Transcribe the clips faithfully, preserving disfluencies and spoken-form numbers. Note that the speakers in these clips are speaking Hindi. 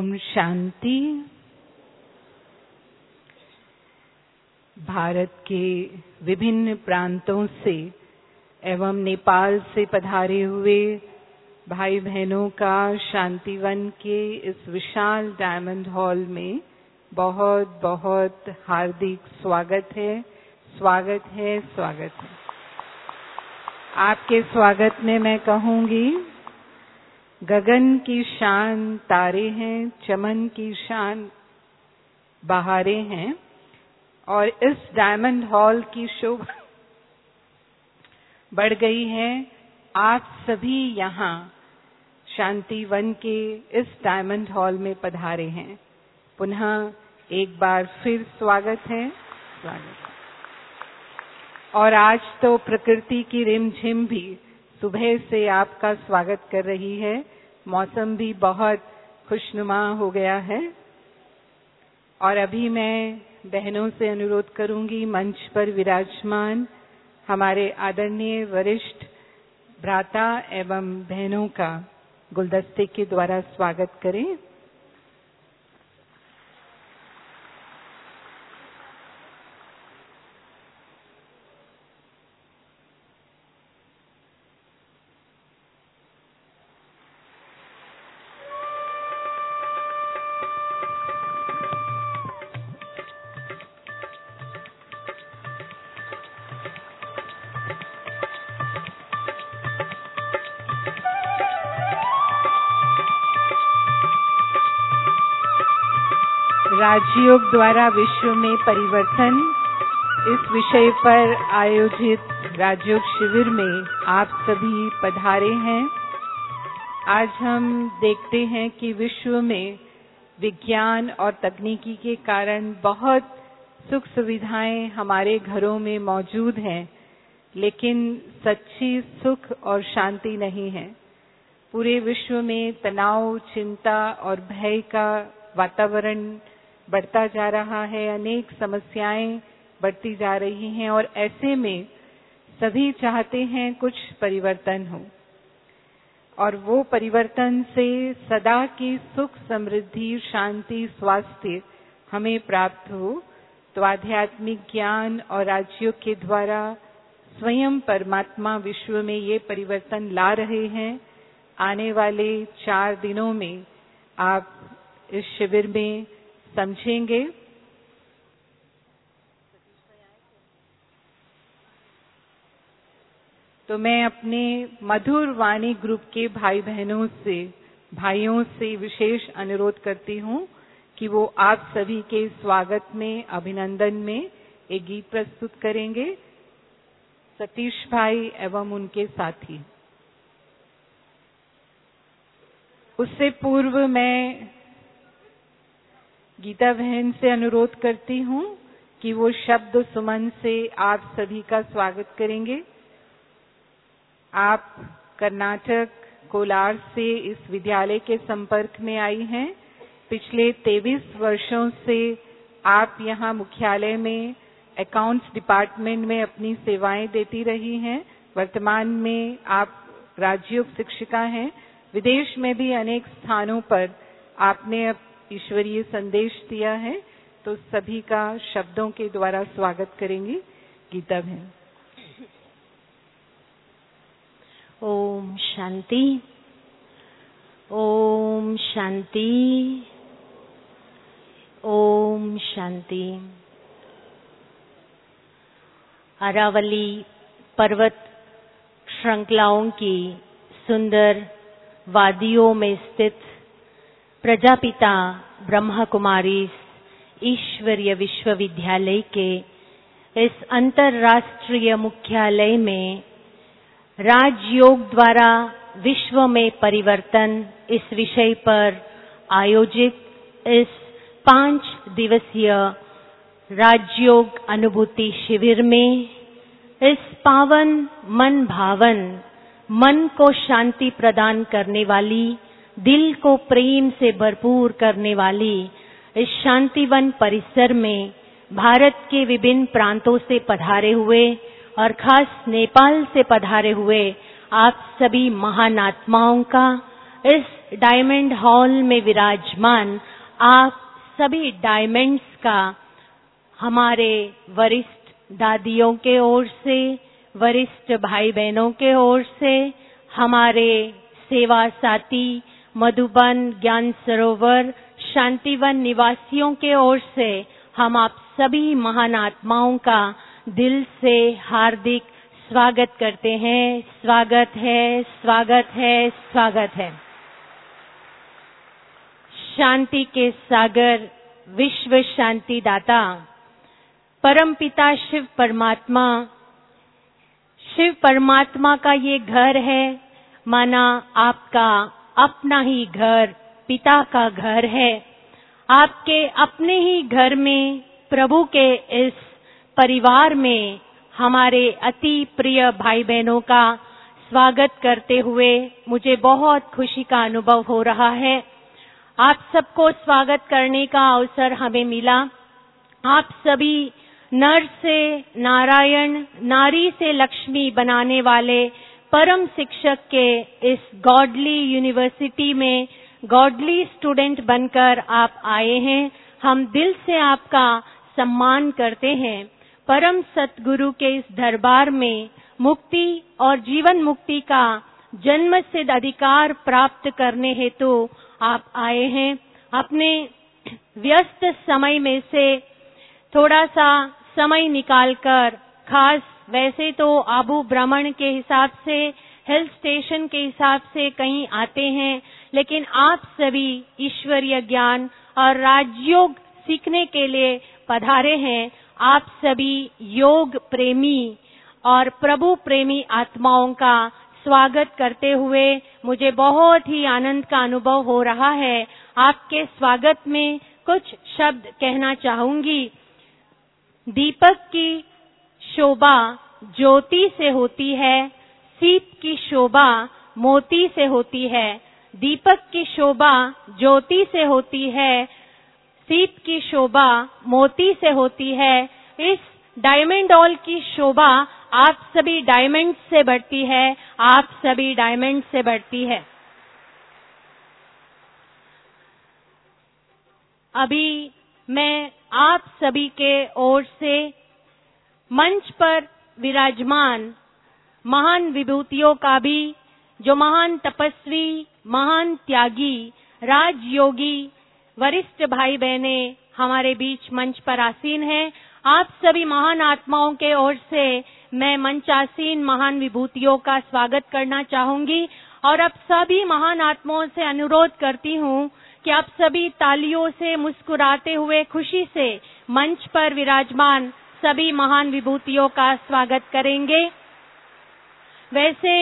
ओम शांति। भारत के विभिन्न प्रांतों से एवं नेपाल से पधारे हुए भाई बहनों का शांतिवन के इस विशाल डायमंड हॉल में बहुत बहुत हार्दिक स्वागत है, स्वागत है, स्वागत है। आपके स्वागत में मैं कहूंगी, गगन की शान तारे हैं, चमन की शान बहारें हैं और इस डायमंड हॉल की शोभा बढ़ गई है। आप सभी यहाँ शांतिवन के इस डायमंड हॉल में पधारे हैं। पुनः एक बार फिर स्वागत है, स्वागत है। और आज तो प्रकृति की रिमझिम भी सुबह से आपका स्वागत कर रही है। मौसम भी बहुत खुशनुमा हो गया है। और अभी मैं बहनों से अनुरोध करूंगी, मंच पर विराजमान हमारे आदरणीय वरिष्ठ भ्राता एवं बहनों का गुलदस्ते के द्वारा स्वागत करें। राजयोग द्वारा विश्व में परिवर्तन इस विषय पर आयोजित राजयोग शिविर में आप सभी पधारे हैं। आज हम देखते हैं कि विश्व में विज्ञान और तकनीकी के कारण बहुत सुख सुविधाएं हमारे घरों में मौजूद हैं, लेकिन सच्ची सुख और शांति नहीं है। पूरे विश्व में तनाव, चिंता और भय का वातावरण बढ़ता जा रहा है। अनेक समस्याएं बढ़ती जा रही हैं और ऐसे में सभी चाहते हैं कुछ परिवर्तन हो और वो परिवर्तन से सदा की सुख, समृद्धि, शांति, स्वास्थ्य हमें प्राप्त हो। तो आध्यात्मिक ज्ञान और राजयोग के द्वारा स्वयं परमात्मा विश्व में ये परिवर्तन ला रहे हैं। आने वाले चार दिनों में आप इस शिविर में समझेंगे। तो मैं अपने मधुर वाणी ग्रुप के भाई बहनों से, भाइयों से विशेष अनुरोध करती हूँ कि वो आप सभी के स्वागत में, अभिनंदन में एक गीत प्रस्तुत करेंगे। सतीश भाई एवं उनके साथी। उससे पूर्व मैं गीता बहन से अनुरोध करती हूँ कि वो शब्द सुमन से आप सभी का स्वागत करेंगे। आप कर्नाटक कोलार से इस विद्यालय के संपर्क में आई हैं। पिछले तेईस वर्षों से आप यहाँ मुख्यालय में अकाउंट्स डिपार्टमेंट में अपनी सेवाएं देती रही हैं। वर्तमान में आप राजयोग शिक्षिका हैं। विदेश में भी अनेक स्थानों पर आपने ईश्वरीय संदेश दिया है। तो सभी का शब्दों के द्वारा स्वागत करेंगी गीता बहन। ओम शांति, ओम शांति, ओम शांति। अरावली पर्वत श्रृंखलाओं की सुंदर वादियों में स्थित प्रजापिता ब्रह्मा कुमारी ईश्वरीय विश्वविद्यालय के इस अंतर्राष्ट्रीय मुख्यालय में राजयोग द्वारा विश्व में परिवर्तन इस विषय पर आयोजित इस पांच दिवसीय राजयोग अनुभूति शिविर में इस पावन मन भावन, मन को शांति प्रदान करने वाली, दिल को प्रेम से भरपूर करने वाली इस शांतिवन परिसर में भारत के विभिन्न प्रांतों से पधारे हुए और खास नेपाल से पधारे हुए आप सभी महान आत्माओं का इस डायमंड हॉल में विराजमान आप सभी डायमंड्स का हमारे वरिष्ठ दादियों के ओर से, वरिष्ठ भाई बहनों के ओर से, हमारे सेवा साथी मधुबन, ज्ञान सरोवर, शांतिवन निवासियों के ओर से हम आप सभी महान आत्माओं का दिल से हार्दिक स्वागत करते हैं। स्वागत है, स्वागत है, स्वागत है। शांति के सागर, विश्व शांति दाता, परम पिता शिव परमात्मा, शिव परमात्मा का ये घर है, माना आपका अपना ही घर, पिता का घर है। आपके अपने ही घर में, प्रभु के इस परिवार में हमारे अति प्रिय भाई बहनों का स्वागत करते हुए मुझे बहुत खुशी का अनुभव हो रहा है। आप सबको स्वागत करने का अवसर हमें मिला। आप सभी नर से नारायण, नारी से लक्ष्मी बनाने वाले परम शिक्षक के इस गॉडली यूनिवर्सिटी में गॉडली स्टूडेंट बनकर आप आए हैं। हम दिल से आपका सम्मान करते हैं। परम सतगुरु के इस दरबार में मुक्ति और जीवन मुक्ति का जन्म सिद्ध अधिकार प्राप्त करने हेतु आप आए हैं। अपने व्यस्त समय में से थोड़ा सा समय निकालकर, खास वैसे तो आबू भ्रमण के हिसाब से, हिल स्टेशन के हिसाब से कहीं आते हैं, लेकिन आप सभी ईश्वरीय ज्ञान और राजयोग सीखने के लिए पधारे हैं। आप सभी योग प्रेमी और प्रभु प्रेमी आत्माओं का स्वागत करते हुए मुझे बहुत ही आनंद का अनुभव हो रहा है। आपके स्वागत में कुछ शब्द कहना चाहूंगी। दीपक की शोभा ज्योति से होती है, सीप की शोभा मोती से होती है। दीपक की शोभा ज्योति से होती है, सीप की शोभा मोती से होती है। इस डायमंड हॉल की शोभा आप सभी डायमंड से बढ़ती है, आप सभी डायमंड से बढ़ती है। अभी मैं आप सभी के ओर से मंच पर विराजमान महान विभूतियों का भी, जो महान तपस्वी, महान त्यागी, राजयोगी, वरिष्ठ भाई बहने हमारे बीच मंच पर आसीन हैं। आप सभी महान आत्माओं के ओर से मैं मंचासीन महान विभूतियों का स्वागत करना चाहूंगी और अब सभी महान आत्माओं से अनुरोध करती हूं कि आप सभी तालियों से मुस्कुराते हुए खुशी से मंच पर विराजमान सभी महान विभूतियों का स्वागत करेंगे। वैसे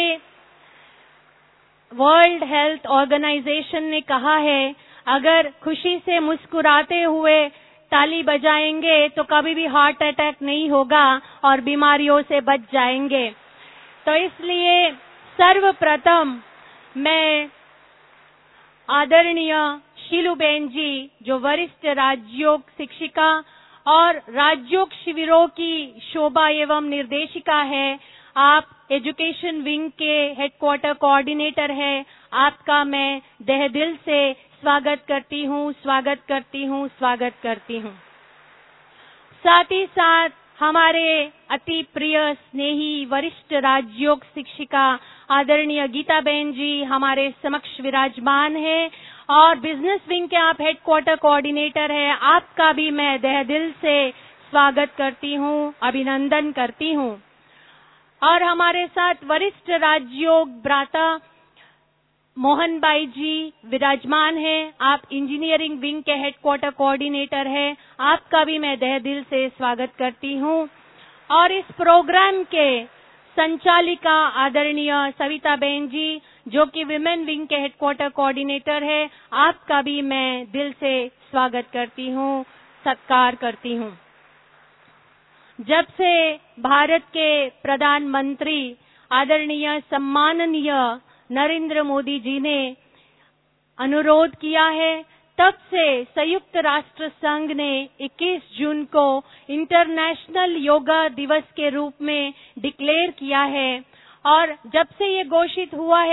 वर्ल्ड हेल्थ ऑर्गेनाइजेशन ने कहा है, अगर खुशी से मुस्कुराते हुए ताली बजाएंगे तो कभी भी हार्ट अटैक नहीं होगा और बीमारियों से बच जाएंगे। तो इसलिए सर्वप्रथम मैं आदरणीय शीलूबेन जी, जो वरिष्ठ राजयोग शिक्षिका और राजयोग शिविरों की शोभा एवं निर्देशिका है, आप एजुकेशन विंग के हेडक्वार्टर कोऑर्डिनेटर हैं, आपका मैं तहे दिल से स्वागत करती हूँ, स्वागत करती हूँ, स्वागत करती हूँ। साथ ही साथ हमारे अति प्रिय स्नेही वरिष्ठ राजयोग शिक्षिका आदरणीय गीताबेन जी हमारे समक्ष विराजमान है और बिजनेस विंग के आप हेडक्वार्टर कोऑर्डिनेटर हैं, आपका भी मैं तहे दिल से स्वागत करती हूँ, अभिनंदन करती हूँ। और हमारे साथ वरिष्ठ राजयोग भ्राता मोहन भाई जी विराजमान हैं, आप इंजीनियरिंग विंग के हेडक्वार्टर कोऑर्डिनेटर हैं, आपका भी मैं तहे दिल से स्वागत करती हूँ। और इस प्रोग्राम के संचालिका आदरणीय सविता बेन जी, जो कि विमेन विंग के हेडक्वार्टर कोऑर्डिनेटर है, आपका भी मैं दिल से स्वागत करती हूँ, सत्कार करती हूँ। जब से भारत के प्रधानमंत्री आदरणीय सम्माननीय नरेंद्र मोदी जी ने अनुरोध किया है, तब से संयुक्त राष्ट्र संघ ने इक्कीस जून को इंटरनेशनल योगा दिवस के रूप में डिक्लेयर किया है। और जब से ये घोषित हुआ है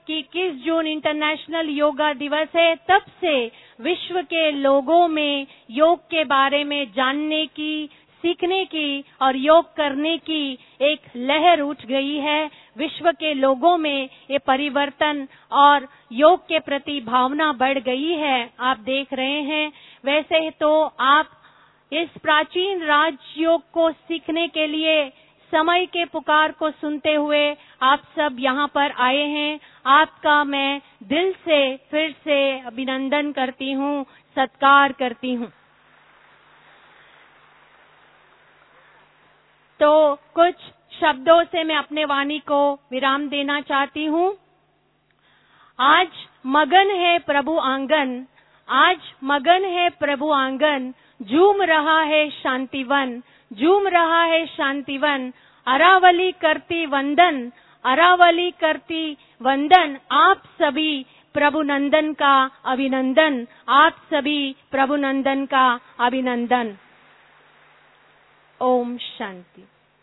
कि इक्कीस जून इंटरनेशनल योगा दिवस है, तब से विश्व के लोगों में योग के बारे में जानने की, सीखने की और योग करने की एक लहर उठ गई है। विश्व के लोगों में ये परिवर्तन और योग के प्रति भावना बढ़ गई है, आप देख रहे हैं। वैसे तो आप इस प्राचीन राजयोग को सीखने के लिए समय के पुकार को सुनते हुए आप सब यहाँ पर आए हैं। आपका मैं दिल से फिर से अभिनंदन करती हूँ, सत्कार करती हूँ। तो कुछ शब्दों से मैं अपने वाणी को विराम देना चाहती हूँ। आज मगन है प्रभु आंगन, आज मगन है प्रभु आंगन, झूम रहा है शांतिवन, झूम रहा है शांतिवन। अरावली करती वंदन, अरावली करती वंदन, आप सभी प्रभु नंदन का अभिनंदन, आप सभी प्रभु नंदन का अभिनंदन। ओम शांति।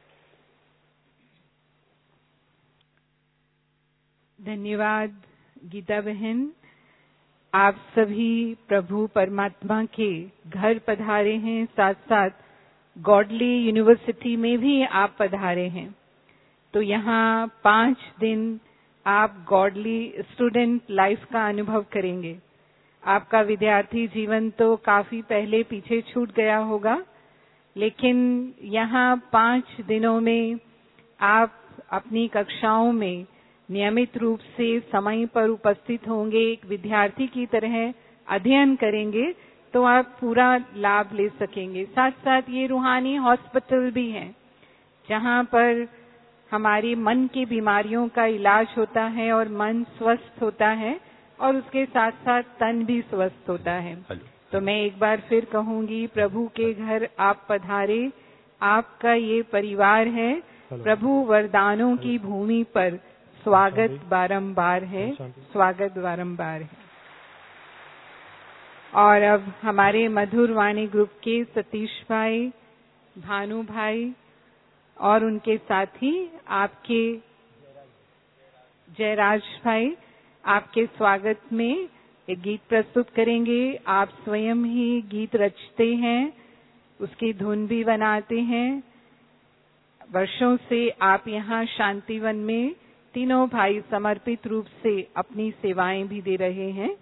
धन्यवाद गीता बहन। आप सभी प्रभु परमात्मा के घर पधारे हैं, साथ साथ गॉडली यूनिवर्सिटी में भी आप पधारे हैं। तो यहाँ पांच दिन आप गॉडली स्टूडेंट लाइफ का अनुभव करेंगे। आपका विद्यार्थी जीवन तो काफी पहले पीछे छूट गया होगा, लेकिन यहाँ पांच दिनों में आप अपनी कक्षाओं में नियमित रूप से समय पर उपस्थित होंगे, एक विद्यार्थी की तरह अध्ययन करेंगे, तो आप पूरा लाभ ले सकेंगे। साथ साथ ये रूहानी हॉस्पिटल भी है, जहाँ पर हमारी मन की बीमारियों का इलाज होता है और मन स्वस्थ होता है और उसके साथ साथ तन भी स्वस्थ होता है। तो मैं एक बार फिर कहूंगी, प्रभु के घर आप पधारे, आपका ये परिवार है। प्रभु वरदानों की भूमि पर स्वागत बारंबार है, स्वागत बारंबार है। और अब हमारे मधुर वाणी ग्रुप के सतीश भाई, भानु भाई और उनके साथी आपके जयराज भाई आपके स्वागत में एक गीत प्रस्तुत करेंगे। आप स्वयं ही गीत रचते हैं, उसकी धुन भी बनाते हैं। वर्षों से आप यहाँ शांतिवन में तीनों भाई समर्पित रूप से अपनी सेवाएं भी दे रहे हैं।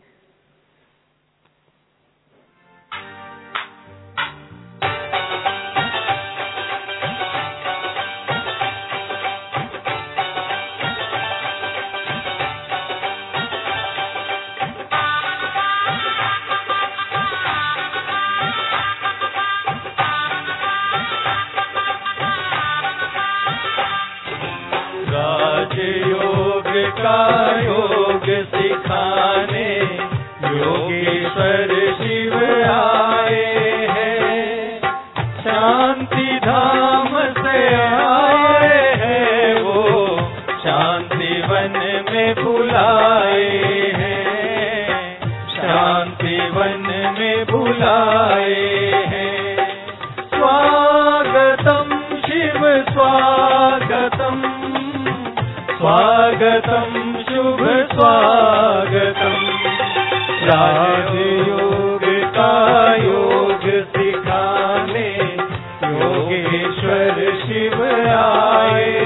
का योग सिखाने योगेश्वर शिव आए हैं, शांति धाम से आए हैं, वो शांति वन में बुलाए हैं, शांति वन में बुलाए हैं। स्वागतम शिव स्वागतम, स्वागतम शुभ स्वागतम, राजयोग का योग सिखाने योगेश्वर शिव आए।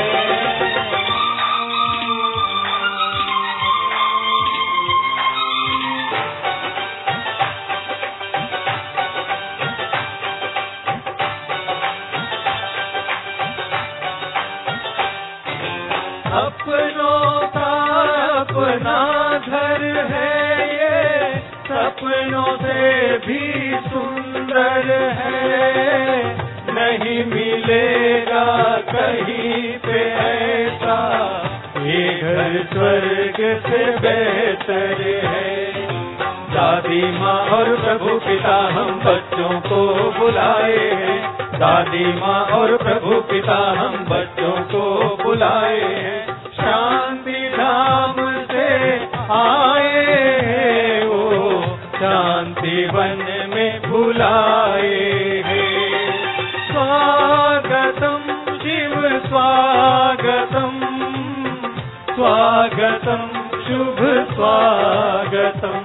अपनों का अपना घर है ये, सपनों से भी सुंदर है, नहीं मिलेगा कहीं पे ऐसा, ये घर स्वर्ग से बेहतर है। दादी माँ और प्रभु पिता हम बच्चों को बुलाए हैं, दादी माँ और प्रभु पिता हम बच्चों को बुलाए हैं, शांति धाम से आए हैं, वो शांति वन में बुलाए हैं। स्वागतम शिव स्वागतम, स्वागतम शुभ स्वागतम्।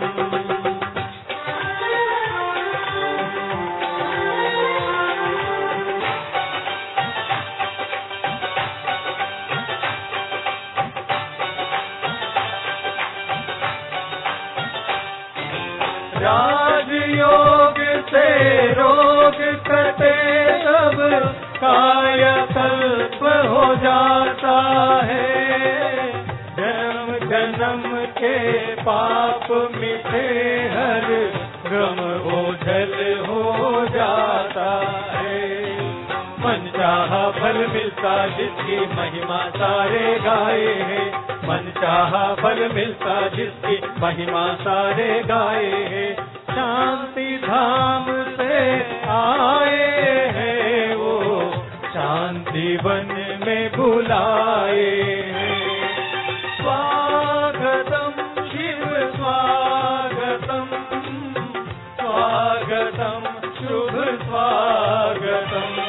राजयोग से रोग कटे अब कायाकल्प हो जाता है, जन्म जन्म के पाप मिटे हर गम ओझल हो जाता है। मन चाहा फल मिलता जिसकी महिमा सारे गाए हैं, मन चाहा फल मिलता जिसकी महिमा सारे गाए हैं। शांति धाम से आए हैं वो शांति वन में बुलाए हैं। स्वागतम शिव स्वागतम, स्वागतम शुभ स्वागतम।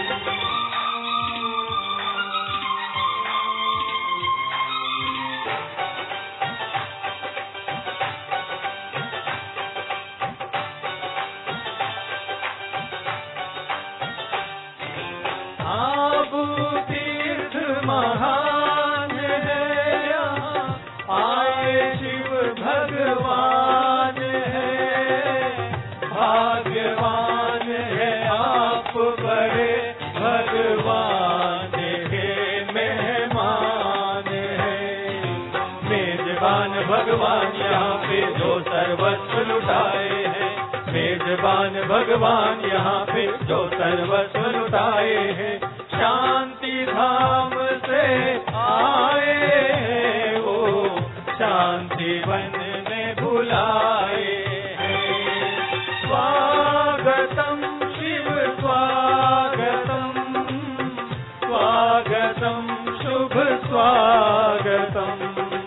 महान है यहाँ आए शिव भगवान है, भाग्यवान है आप बड़े भगवान है, मेहमान है। मेजबान भगवान यहाँ पे जो सर्वस्व लुटाए हैं, मेजबान भगवान यहाँ पे जो सर्वस्व लुटाए हैं। शांति धाम से आए हैं वो शांति वन में बुलाए हैं। स्वागतम शिव स्वागतम, स्वागतम शुभ स्वागतम।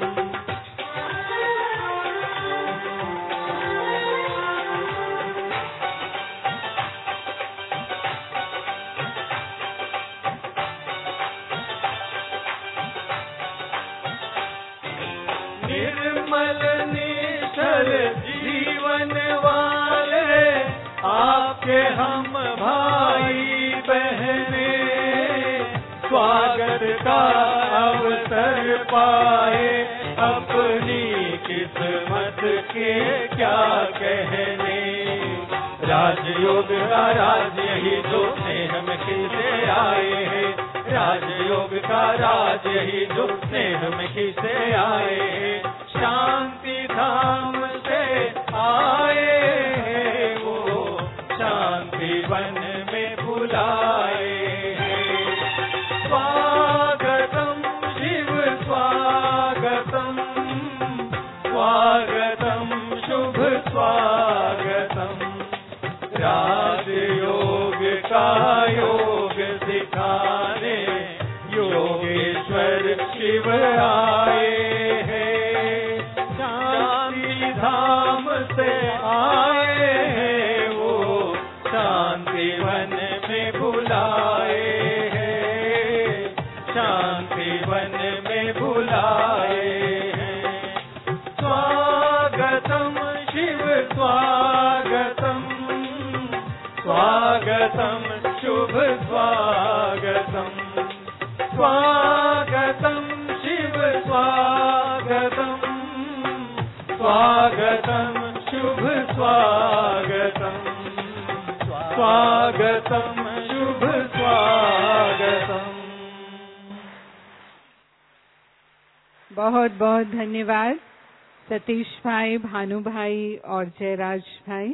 निर्मल निश्चल जीवन वाले आपके हम भाई बहने, स्वागत का अवसर पाए अपनी किस्मत के क्या कहने। राजयोग का राज यही जो स्नेह में खिलते आए हैं, राजयोग का राज यही जो स्नेह में खिलते आए हैं। शांति धाम से आए हैं वो शांति वन में बुलाए हैं। स्वागतम शिव स्वागतम, स्वागतम शुभ स्वागतम। राजयोग का योग सिखाने योगेश्वर शिव आए हैं। शांति धाम से आए हैं वो शांति वन में बुलाए हैं, शांति वन में बुलाए हैं। स्वागतम शिव स्वागतम, स्वागतम शुभ स्वागतम। स्वागतम शिव स्वागतम, स्वागतम शुभ स्वागतम, स्वागतम शुभ स्वागतम। बहुत बहुत धन्यवाद सतीश भाई, भानु भाई और जयराज भाई।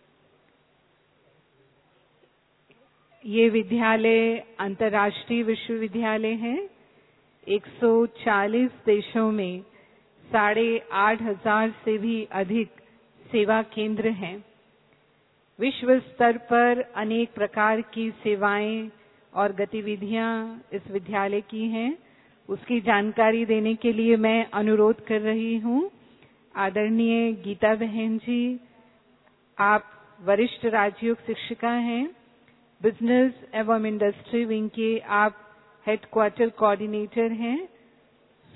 ये विद्यालय अंतर्राष्ट्रीय विश्वविद्यालय है। एक सौ चालीस देशों में साढ़े आठ हजार से भी अधिक सेवा केंद्र हैं। विश्व स्तर पर अनेक प्रकार की सेवाएं और गतिविधियां इस विद्यालय की हैं। उसकी जानकारी देने के लिए मैं अनुरोध कर रही हूं आदरणीय गीता बहन जी, आप वरिष्ठ राजयोग शिक्षिका हैं, बिजनेस एवं इंडस्ट्री विंग के आप हेडक्वार्टर कोऑर्डिनेटर हैं।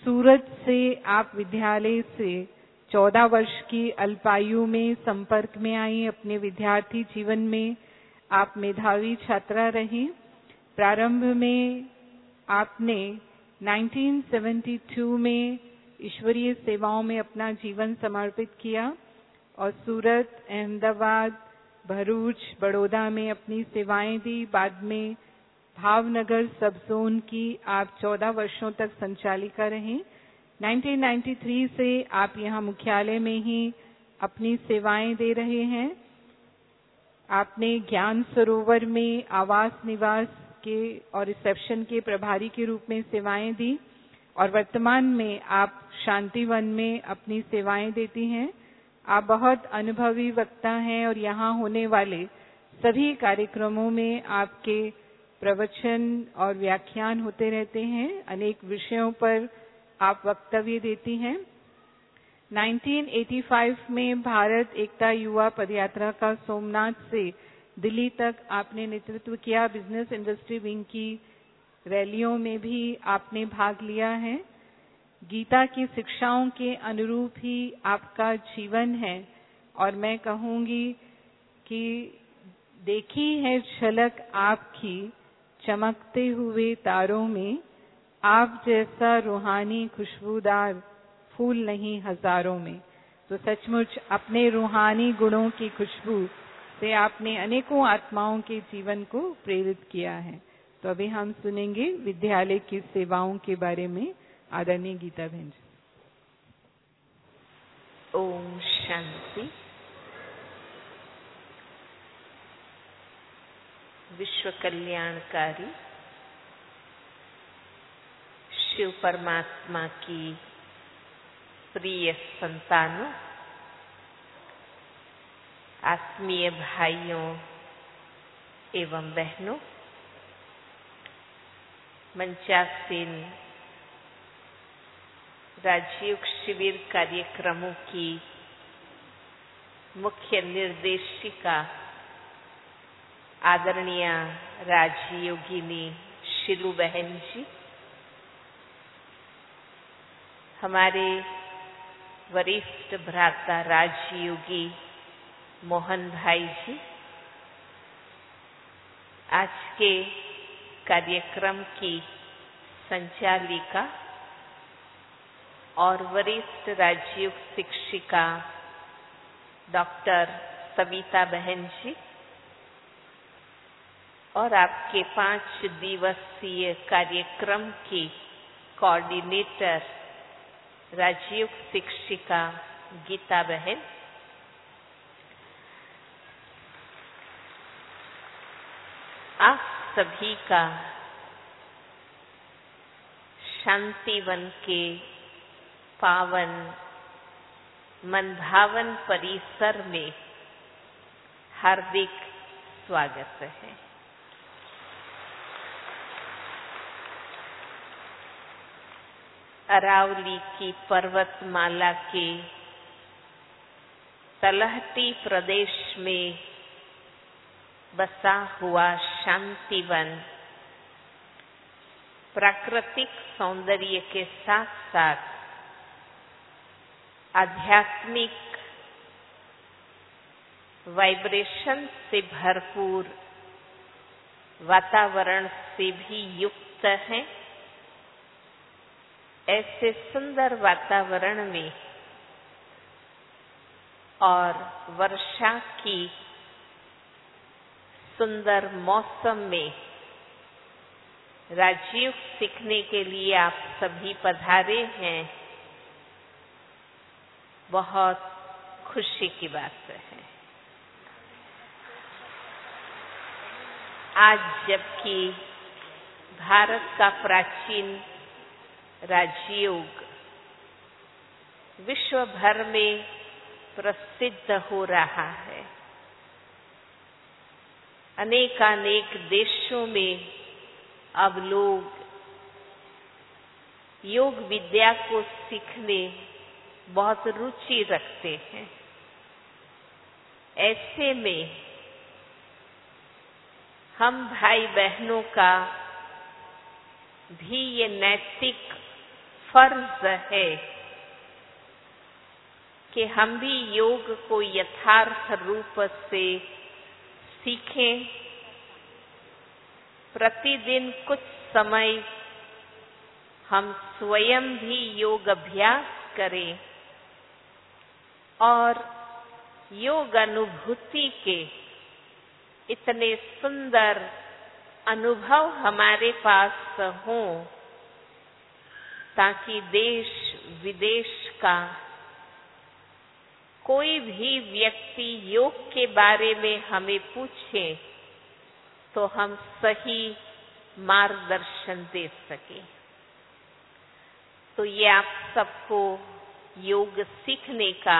सूरत से आप विद्यालय से चौदह वर्ष की अल्पायु में संपर्क में आई। अपने विद्यार्थी जीवन में आप मेधावी छात्रा रही। प्रारंभ में आपने उन्नीस सौ बहत्तर में ईश्वरीय सेवाओं में अपना जीवन समर्पित किया और सूरत, अहमदाबाद, भरूच, बड़ौदा में अपनी सेवाएं दी। बाद में भावनगर सब जोन की आप चौदह वर्षों तक संचालिका रहीं। उन्नीस सौ तिरानवे से आप यहाँ मुख्यालय में ही अपनी सेवाएं दे रहे हैं। आपने ज्ञान सरोवर में आवास निवास के और रिसेप्शन के प्रभारी के रूप में सेवाएं दी और वर्तमान में आप शांतिवन में अपनी सेवाएं देती हैं। आप बहुत अनुभवी वक्ता हैं और यहाँ होने वाले सभी कार्यक्रमों में आपके प्रवचन और व्याख्यान होते रहते हैं। अनेक विषयों पर आप वक्तव्य देती हैं। उन्नीस सौ पचासी में भारत एकता युवा पदयात्रा का सोमनाथ से दिल्ली तक आपने नेतृत्व किया। बिजनेस इंडस्ट्री विंग की रैलियों में भी आपने भाग लिया है। गीता की शिक्षाओं के अनुरूप ही आपका जीवन है और मैं कहूंगी कि देखी है झलक आपकी चमकते हुए तारों में, आप जैसा रूहानी खुशबूदार फूल नहीं हजारों में। तो सचमुच अपने रूहानी गुणों की खुशबू से आपने अनेकों आत्माओं के जीवन को प्रेरित किया है। तो अभी हम सुनेंगे विद्यालय की सेवाओं के बारे में आदरणीय गीता बहन जी। ओम शांति। विश्व कल्याणकारी शिव परमात्मा की प्रिय संतानों, आत्मीय भाइयों एवं बहनों, मंचासीन राजयोग शिविर कार्यक्रमों की मुख्य निर्देशिका आदरणीय राजयोगिनी शिलू बहन जी, हमारे वरिष्ठ भ्राता राजयोगी मोहन भाई जी, आज के कार्यक्रम की संचालिका और वरिष्ठ राजयोग शिक्षिका डॉक्टर सविता बहन जी और आपके पांच दिवसीय कार्यक्रम की कोऑर्डिनेटर राजयोग शिक्षिका गीता बहन, आप सभी का शांतिवन के पावन मनभावन परिसर में हार्दिक स्वागत है। अरावली की पर्वतमाला के तलहटी प्रदेश में बसा हुआ शांतिवन प्राकृतिक सौंदर्य के साथ साथ आध्यात्मिक वाइब्रेशन से भरपूर वातावरण से भी युक्त है। ऐसे सुंदर वातावरण में और वर्षा की सुंदर मौसम में राजयोग सीखने के लिए आप सभी पधारे हैं, बहुत खुशी की बात है। आज जबकि भारत का प्राचीन राजयोग विश्व भर में प्रसिद्ध हो रहा है, अनेकानेक देशों में अब लोग योग विद्या को सीखने बहुत रुचि रखते हैं। ऐसे में हम भाई बहनों का भी ये नैतिक फर्ज है कि हम भी योग को यथार्थ रूप से सीखें, प्रतिदिन कुछ समय हम स्वयं भी योग अभ्यास करें और योग अनुभूति के इतने सुंदर अनुभव हमारे पास हों ताकि देश विदेश का कोई भी व्यक्ति योग के बारे में हमें पूछे तो हम सही मार्गदर्शन दे सके। तो ये आप सबको योग सीखने का,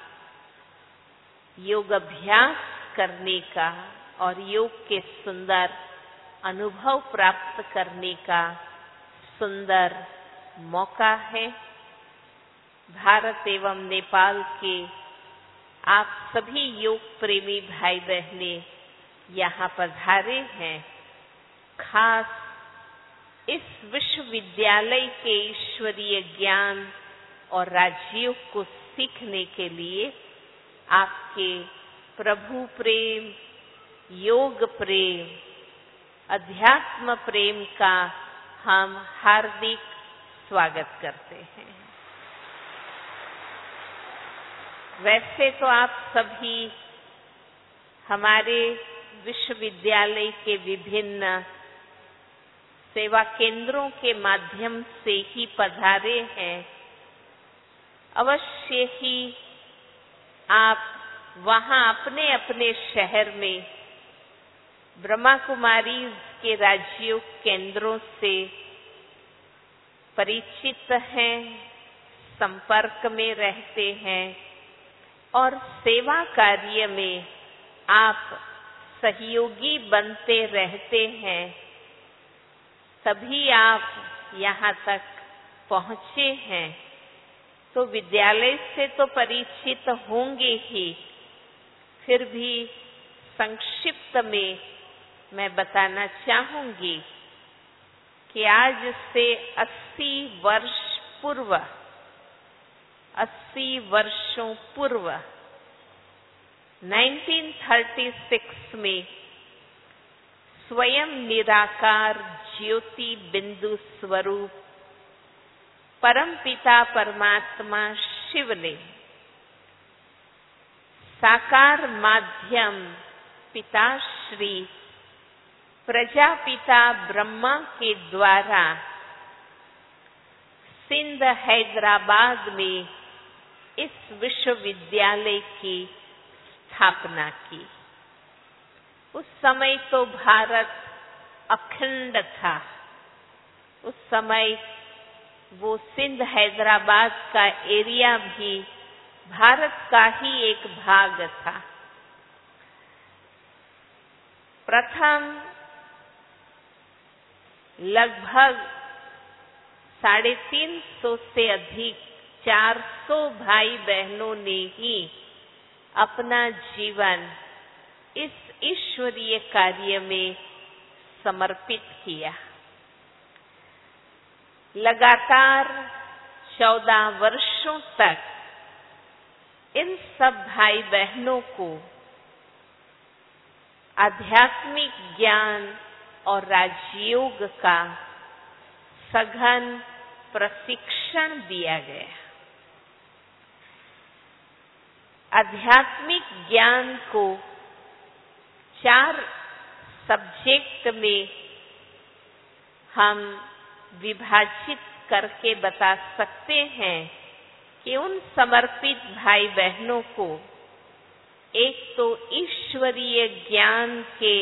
योग अभ्यास करने का और योग के सुंदर अनुभव प्राप्त करने का सुंदर मौका है। भारत एवं नेपाल के आप सभी योग प्रेमी भाई बहने यहाँ पधारे हैं। खास इस विश्वविद्यालय के ईश्वरीय ज्ञान और राजयोग को सीखने के लिए आपके प्रभु प्रेम, योग प्रेम, अध्यात्म प्रेम का हम हार्दिक स्वागत करते हैं। वैसे तो आप सभी हमारे विश्वविद्यालय के विभिन्न सेवा केंद्रों के माध्यम से ही पधारे हैं। अवश्य ही आप वहां अपने अपने शहर में ब्रह्मा कुमारी के राजयोग केंद्रों से परिचित हैं, संपर्क में रहते हैं और सेवा कार्य में आप सहयोगी बनते रहते हैं, तभी आप यहाँ तक पहुँचे हैं। तो विद्यालय से तो परिचित होंगे ही, फिर भी संक्षिप्त में मैं बताना चाहूंगी कि आज से अस्सी वर्ष पूर्व, अस्सी वर्षों पूर्व उन्नीस सौ छत्तीस में स्वयं निराकार ज्योति बिंदु स्वरूप परमपिता परमात्मा शिव ने साकार माध्यम पिताश्री प्रजापिता ब्रह्मा के द्वारा सिंध हैदराबाद में इस विश्वविद्यालय की स्थापना की। उस समय तो भारत अखंड था। उस समय वो सिंध हैदराबाद का एरिया भी भारत का ही एक भाग था। प्रथम लगभग साढ़े तीन सौ से अधिक चार सौ भाई बहनों ने ही अपना जीवन इस ईश्वरीय कार्य में समर्पित किया। लगातार चौदह वर्षों तक इन सब भाई बहनों को आध्यात्मिक ज्ञान और राजयोग का सघन प्रशिक्षण दिया गया। आध्यात्मिक ज्ञान को चार सब्जेक्ट में हम विभाजित करके बता सकते हैं कि उन समर्पित भाई बहनों को एक तो ईश्वरीय ज्ञान के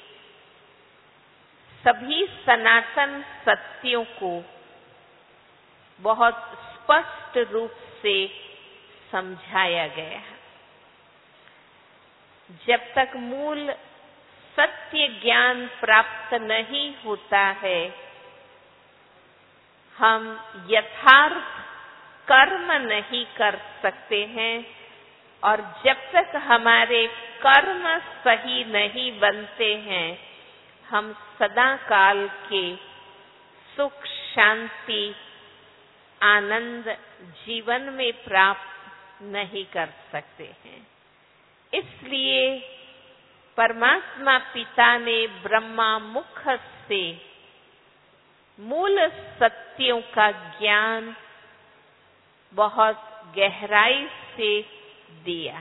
सभी सनातन सत्यों को बहुत स्पष्ट रूप से समझाया गया। जब तक मूल सत्य ज्ञान प्राप्त नहीं होता है, हम यथार्थ कर्म नहीं कर सकते हैं और जब तक हमारे कर्म सही नहीं बनते हैं, हम सदा काल के सुख शांति आनंद जीवन में प्राप्त नहीं कर सकते हैं। इसलिए परमात्मा पिता ने ब्रह्मा मुख से मूल सत्यों का ज्ञान बहुत गहराई से दिया।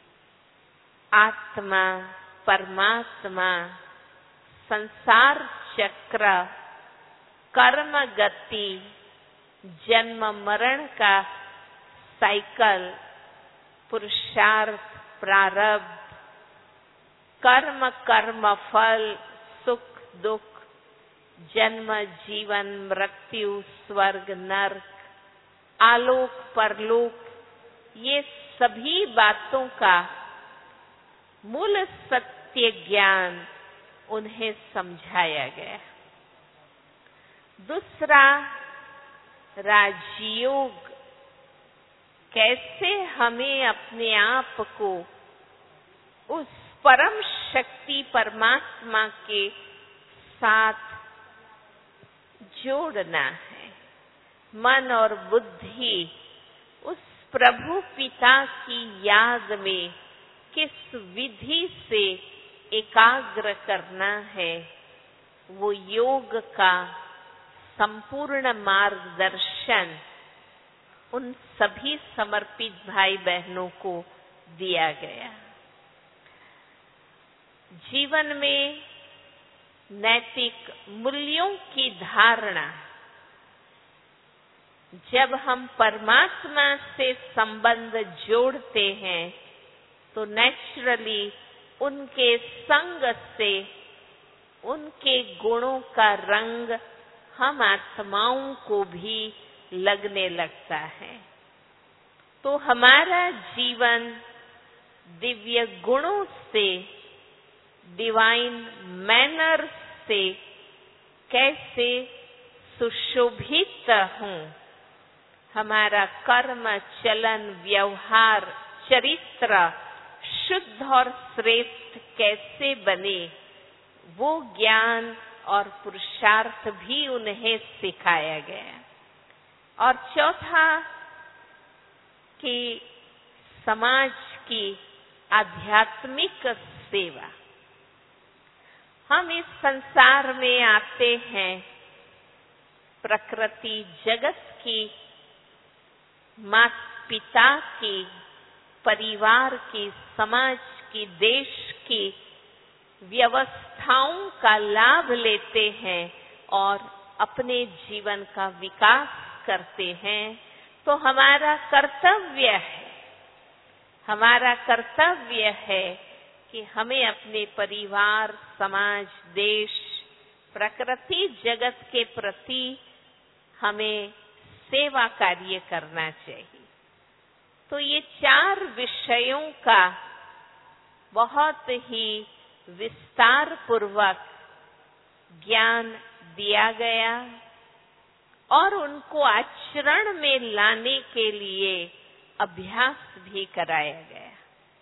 आत्मा, परमात्मा, संसार चक्र, कर्म गति, जन्म मरण का साइकिल, पुरुषार्थ, प्रारब्ध, कर्म कर्म फल, सुख दुख, जन्म जीवन मृत्यु, स्वर्ग नरक, आलोक परलोक, ये सभी बातों का मूल सत्य ज्ञान उन्हें समझाया गया। दूसरा, राजयोग, कैसे हमें अपने आप को उस परम शक्ति परमात्मा के साथ जोड़ना है। मन और बुद्धि उस प्रभु पिता की याद में किस विधि से एकाग्र करना है, वो योग का संपूर्ण मार्गदर्शन उन सभी समर्पित भाई बहनों को दिया गया। जीवन में नैतिक मूल्यों की धारणा, जब हम परमात्मा से संबंध जोड़ते हैं तो नेचुरली उनके संग से उनके गुणों का रंग हम आत्माओं को भी लगने लगता है। तो हमारा जीवन दिव्य गुणों से, डिवाइन मैनर से कैसे सुशोभित हो, हमारा कर्म चलन व्यवहार चरित्र शुद्ध और श्रेष्ठ कैसे बने, वो ज्ञान और पुरुषार्थ भी उन्हें सिखाया गया। और चौथा, कि समाज की आध्यात्मिक सेवा। हम इस संसार में आते हैं प्रकृति जगत की, माता पिता की, परिवार की, समाज की, देश की व्यवस्थाओं का लाभ लेते हैं और अपने जीवन का विकास करते हैं। तो हमारा कर्तव्य है, हमारा कर्तव्य है कि हमें अपने परिवार, समाज, देश, प्रकृति जगत के प्रति हमें सेवा कार्य करना चाहिए। तो ये चार विषयों का बहुत ही विस्तार पूर्वक ज्ञान दिया गया और उनको आचरण में लाने के लिए अभ्यास भी कराया गया।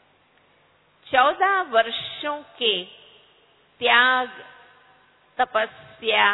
चौदह वर्षों के त्याग, तपस्या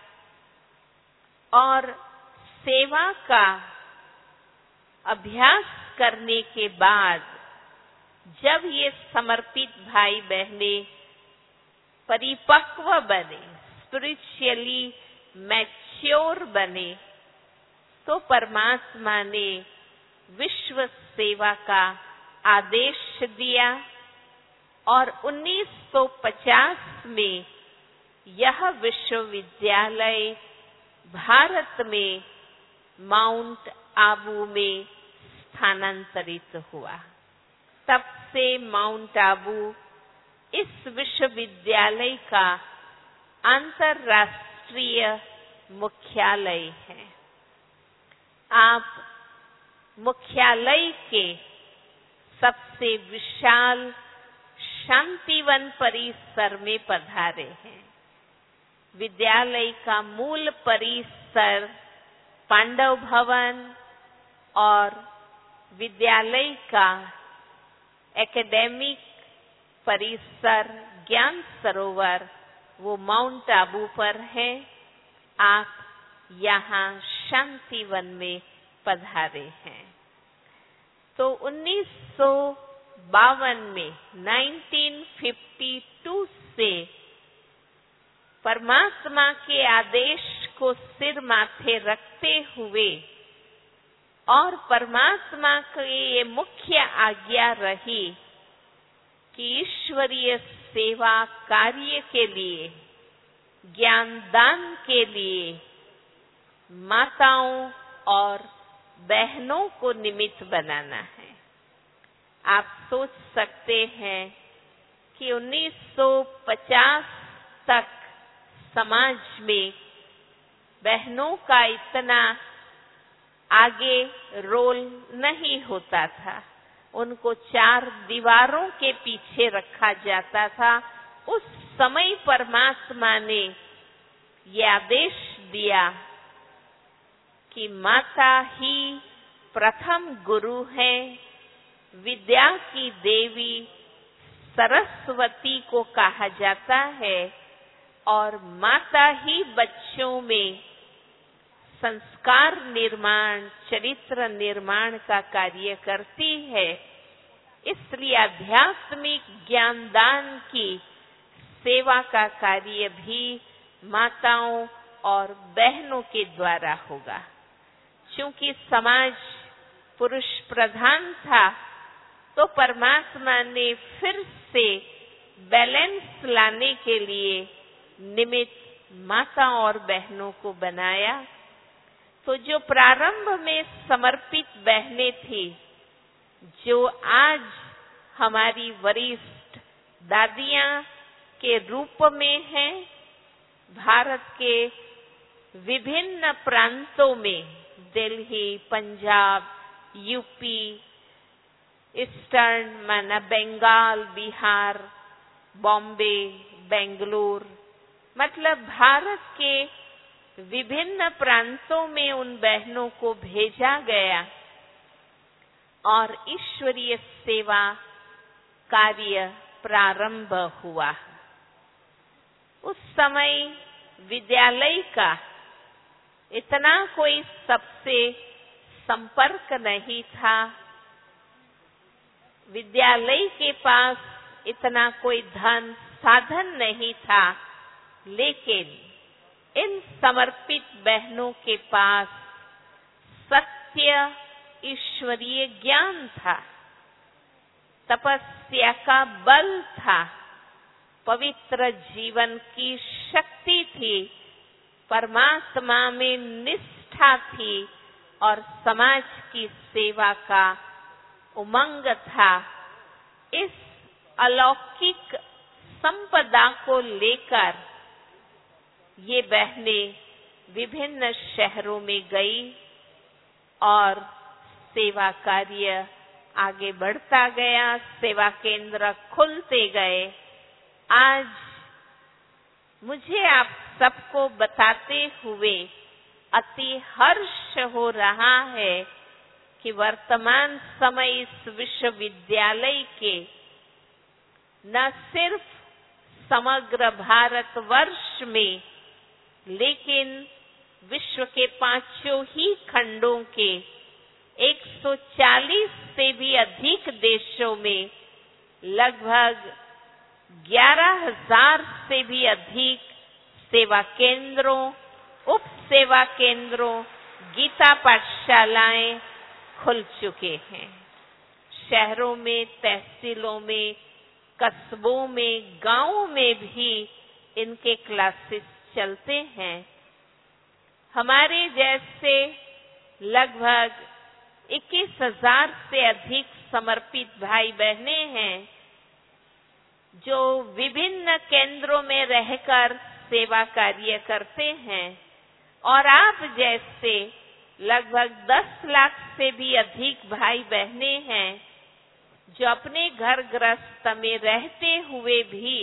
और सेवा का अभ्यास करने के बाद जब ये समर्पित भाई बहनें परिपक्व बने, स्पिरिचुअली मैच्योर बने, तो परमात्मा ने विश्व सेवा का आदेश दिया और उन्नीस सौ पचास में यह विश्वविद्यालय भारत में माउंट आबू में स्थानांतरित हुआ। तब से माउंट आबू इस विश्वविद्यालय का अंतर्राष्ट्रीय मुख्यालय है। आप मुख्यालय के सबसे विशाल शांतिवन परिसर में पधारे हैं। विद्यालय का मूल परिसर पांडव भवन और विद्यालय का एकेडमिक परिसर ज्ञान सरोवर वो माउंट आबू पर है। आप यहाँ शांति वन में पधारे हैं। तो उन्नीस सौ बावन में उन्नीस सौ बावन से परमात्मा के आदेश को सिर माथे रखते हुए और परमात्मा की ये मुख्य आज्ञा रही कि ईश्वरीय सेवा कार्य के लिए, ज्ञान दान के लिए माताओं और बहनों को निमित्त बनाना है। आप सोच सकते हैं कि उन्नीस सौ पचास तक समाज में बहनों का इतना आगे रोल नहीं होता था, उनको चार दीवारों के पीछे रखा जाता था। उस समय परमात्मा ने ये आदेश दिया कि माता ही प्रथम गुरु है, विद्या की देवी सरस्वती को कहा जाता है और माता ही बच्चों में संस्कार निर्माण, चरित्र निर्माण का कार्य करती है। इसलिए आध्यात्मिक ज्ञान दान की सेवा का कार्य भी माताओं और बहनों के द्वारा होगा। क्योंकि समाज पुरुष प्रधान था, तो परमात्मा ने फिर से बैलेंस लाने के लिए निमित्त माता और बहनों को बनाया। तो जो प्रारंभ में समर्पित बहनें थी, जो आज हमारी वरिष्ठ दादियां के रूप में हैं, भारत के विभिन्न प्रांतों में, दिल्ली, पंजाब, यूपी, ईस्टर्न माना बंगाल, बिहार, बॉम्बे, बेंगलुरु, मतलब भारत के विभिन्न प्रांतों में उन बहनों को भेजा गया और ईश्वरीय सेवा कार्य प्रारंभ हुआ। उस समय विद्यालय का इतना कोई सबसे संपर्क नहीं था, विद्यालय के पास इतना कोई धन साधन नहीं था, लेकिन इन समर्पित बहनों के पास सत्य ईश्वरीय ज्ञान था, तपस्या का बल था, पवित्र जीवन की शक्ति थी, परमात्मा में निष्ठा थी और समाज की सेवा का उमंग था। इस अलौकिक संपदा को लेकर ये बहनें विभिन्न शहरों में गई और सेवा कार्य आगे बढ़ता गया, सेवा केंद्र खुलते गए। आज मुझे आप सबको बताते हुए अति हर्ष हो रहा है कि वर्तमान समय इस विश्वविद्यालय के न सिर्फ समग्र भारतवर्ष में, लेकिन विश्व के पांचों ही खंडों के एक सौ चालीस से भी अधिक देशों में लगभग ग्यारह हज़ार से भी अधिक सेवा केंद्रों, उप सेवा केंद्रों, गीता पाठशालाएं खुल चुके हैं। शहरों में, तहसीलों में, कस्बों में, गांवों में भी इनके क्लासेस चलते हैं। हमारे जैसे लगभग इक्कीस हज़ार से अधिक समर्पित भाई बहनें हैं जो विभिन्न केंद्रों में रहकर सेवा कार्य करते हैं, और आप जैसे लगभग दस लाख से भी अधिक भाई बहनें हैं जो अपने घर गृहस्थ में रहते हुए भी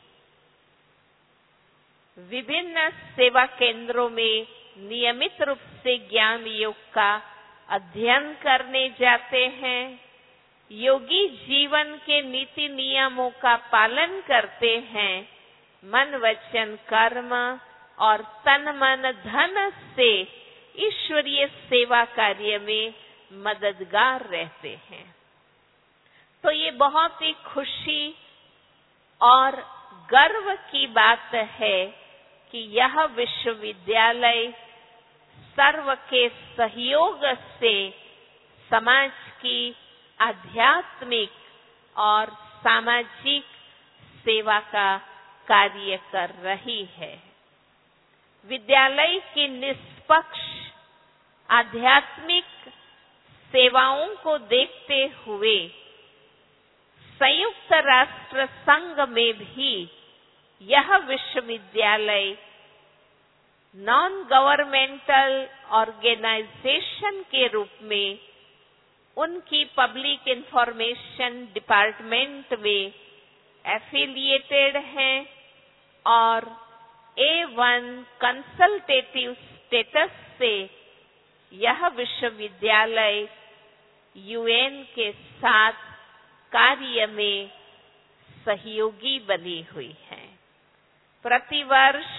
विभिन्न सेवा केंद्रों में नियमित रूप से ज्ञान योग का अध्ययन करने जाते हैं, योगी जीवन के नीति नियमों का पालन करते हैं, मन वचन कर्म और तन मन धन से ईश्वरीय सेवा कार्य में मददगार रहते हैं। तो ये बहुत ही खुशी और गर्व की बात है कि यह विश्वविद्यालय सर्व के सहयोग से समाज की आध्यात्मिक और सामाजिक सेवा का कार्य कर रही है। विद्यालय की निष्पक्ष आध्यात्मिक सेवाओं को देखते हुए संयुक्त राष्ट्र संघ में भी यह विश्वविद्यालय नॉन गवर्नमेंटल ऑर्गेनाइजेशन के रूप में उनकी पब्लिक इंफॉर्मेशन डिपार्टमेंट में एफिलिएटेड हैं और ए वन कंसल्टेटिव स्टेटस से यह विश्वविद्यालय यूएन के साथ कार्य में सहयोगी बनी हुई है। प्रतिवर्ष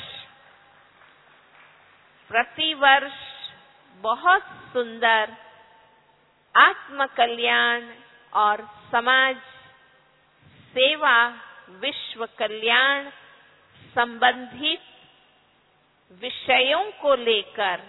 प्रतिवर्ष बहुत सुंदर आत्म कल्याण और समाज सेवा विश्व कल्याण संबंधित विषयों को लेकर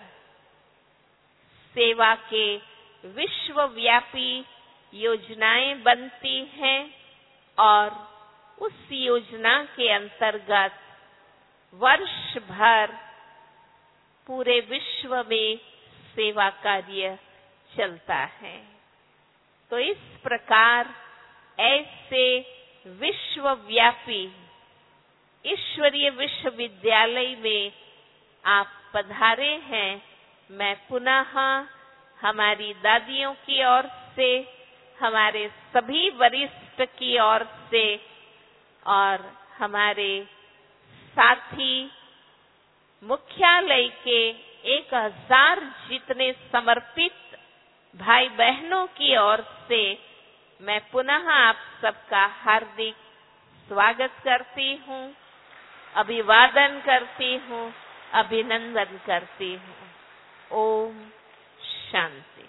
सेवा के विश्वव्यापी योजनाएं बनती हैं और उस योजना के अंतर्गत वर्ष भर पूरे विश्व में सेवा कार्य चलता है। तो इस प्रकार ऐसे विश्वव्यापी ईश्वरीय विश्वविद्यालय में आप पधारे हैं। मैं पुनः हमारी दादियों की ओर से, हमारे सभी वरिष्ठ की ओर से और हमारे साथी मुख्यालय के एक हजार जितने समर्पित भाई बहनों की ओर से मैं पुनः आप सबका हार्दिक स्वागत करती हूँ, अभिवादन करती हूँ, अभिनंदन करती हूँ। ओम शांति।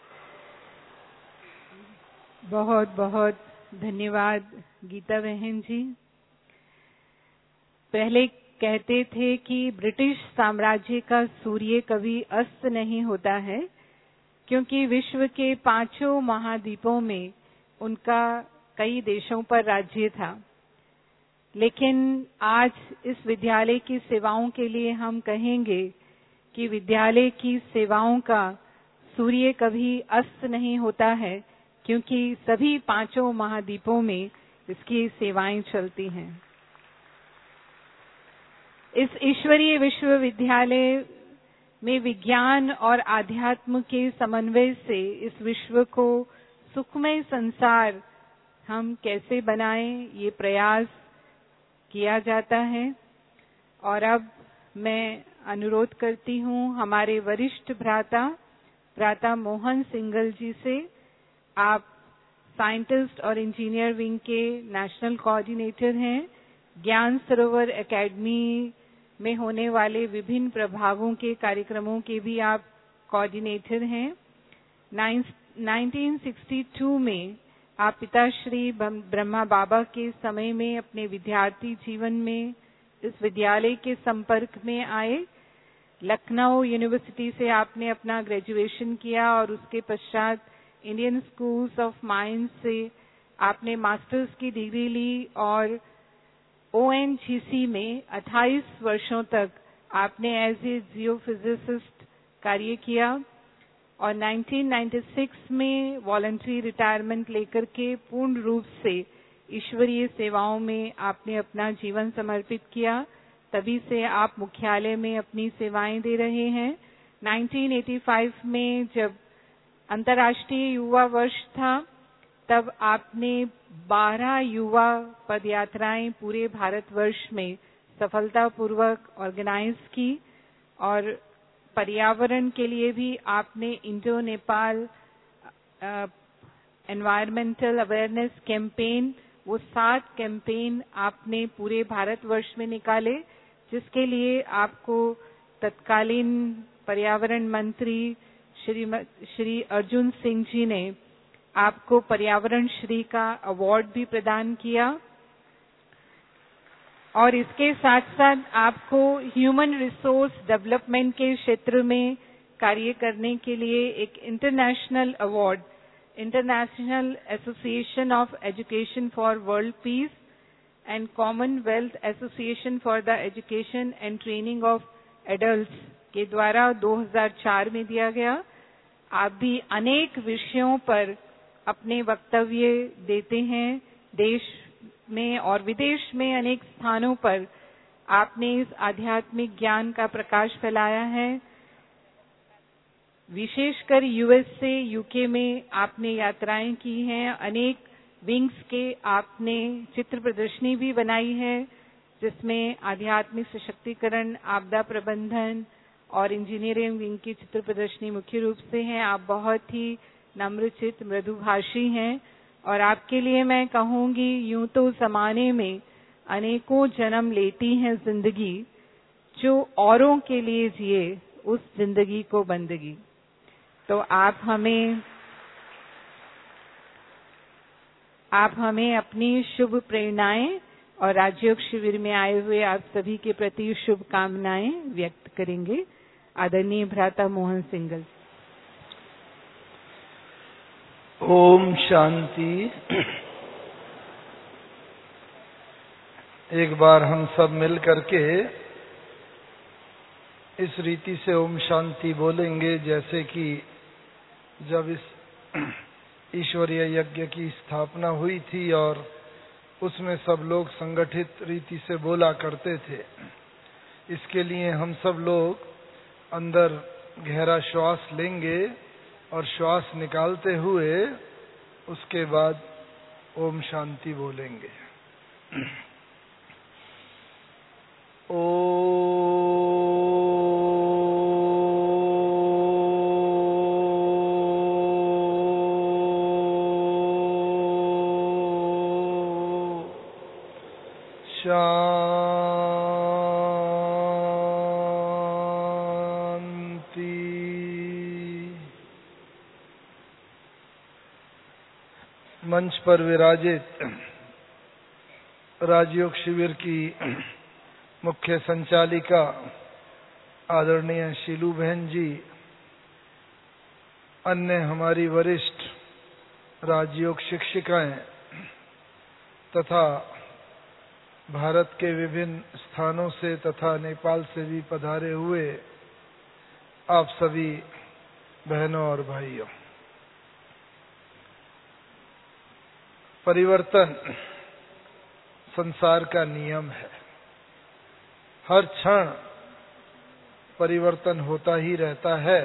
बहुत बहुत धन्यवाद गीता बहन जी। पहले कहते थे कि ब्रिटिश साम्राज्य का सूर्य कभी अस्त नहीं होता है, क्योंकि विश्व के पांचों महाद्वीपों में उनका कई देशों पर राज्य था। लेकिन आज इस विद्यालय की सेवाओं के लिए हम कहेंगे कि विद्यालय की सेवाओं का सूर्य कभी अस्त नहीं होता है, क्योंकि सभी पांचों महाद्वीपों में इसकी सेवाएं चलती हैं। इस ईश्वरीय विश्वविद्यालय में विज्ञान और आध्यात्म के समन्वय से इस विश्व को सुखमय संसार हम कैसे बनाएं, ये प्रयास किया जाता है। और अब मैं अनुरोध करती हूँ हमारे वरिष्ठ भ्राता भ्राता मोहन सिंगल जी से, आप साइंटिस्ट और इंजीनियर विंग के नेशनल कोऑर्डिनेटर हैं। ज्ञान सरोवर एकेडमी में होने वाले विभिन्न प्रभागों के कार्यक्रमों के भी आप कोऑर्डिनेटर हैं। नाइनटीन सिक्सटी टू में आप पिताश्री ब्रह्मा बाबा के समय में अपने विद्यार्थी जीवन में इस विद्यालय के संपर्क में आए। लखनऊ यूनिवर्सिटी से आपने अपना ग्रेजुएशन किया और उसके पश्चात इंडियन स्कूल्स ऑफ माइंस से आपने मास्टर्स की डिग्री ली और ओएनजीसी में अट्ठाईस वर्षों तक आपने एज ए जियोफिजिसिस्ट कार्य किया और नाइनटीन नाइंटी सिक्स में वॉलंटरी रिटायरमेंट लेकर के पूर्ण रूप से ईश्वरीय सेवाओं में आपने अपना जीवन समर्पित किया। तभी से आप मुख्यालय में अपनी सेवाएं दे रहे हैं। नाइनटीन एटी फाइव में जब अंतर्राष्ट्रीय युवा वर्ष था, तब आपने बारह युवा पदयात्राएं पूरे भारतवर्ष में सफलतापूर्वक ऑर्गेनाइज की और पर्यावरण के लिए भी आपने Indo Nepal environmental awareness campaign, वो सात कैंपेन आपने पूरे भारतवर्ष में निकाले, जिसके लिए आपको तत्कालीन पर्यावरण मंत्री श्री श्री अर्जुन सिंह जी ने आपको पर्यावरण श्री का अवार्ड भी प्रदान किया और इसके साथ साथ आपको ह्यूमन रिसोर्स डेवलपमेंट के क्षेत्र में कार्य करने के लिए एक international award, international association of education for world peace and commonwealth association for the education and training of adults के द्वारा दो हज़ार चार में दिया गया। आप भी अनेक विषयों पर अपने वक्तव्य देते हैं, देश में और विदेश में अनेक स्थानों पर आपने इस आध्यात्मिक ज्ञान का प्रकाश फैलाया है। विशेषकर यूएसए, यूके में आपने यात्राएं की हैं, अनेक विंग्स के आपने चित्र प्रदर्शनी भी बनाई है, जिसमें आध्यात्मिक सशक्तिकरण, आपदा प्रबंधन और इंजीनियरिंग विंग की चित्र प्रदर्शनी मुख्य रूप से है। आप बहुत ही नम्रचित्त, मृदुभाषी हैं और आपके लिए मैं कहूंगी, यूं तो जमाने में अनेकों जन्म लेती है जिंदगी, जो औरों के लिए जिए उस जिंदगी को बंदगी। तो आप हमें आप हमें अपनी शुभ प्रेरणाएं और राजयोग शिविर में आए हुए आप सभी के प्रति शुभकामनाएं व्यक्त करेंगे। आदरणीय भ्राता मोहन सिंगल। ओम शांति। एक बार हम सब मिल करके इस रीति से ओम शांति बोलेंगे, जैसे कि जब इस ईश्वरीय यज्ञ की स्थापना हुई थी और उसमें सब लोग संगठित रीति से बोला करते थे। इसके लिए हम सब लोग अंदर गहरा श्वास लेंगे और श्वास निकालते हुए उसके बाद ओम शांति बोलेंगे। ओ मंच पर विराजित राजयोग शिविर की मुख्य संचालिका आदरणीय शीलू बहन जी, अन्य हमारी वरिष्ठ राजयोग शिक्षिकाएं तथा भारत के विभिन्न स्थानों से तथा नेपाल से भी पधारे हुए आप सभी बहनों और भाइयों, परिवर्तन संसार का नियम है। हर क्षण परिवर्तन होता ही रहता है।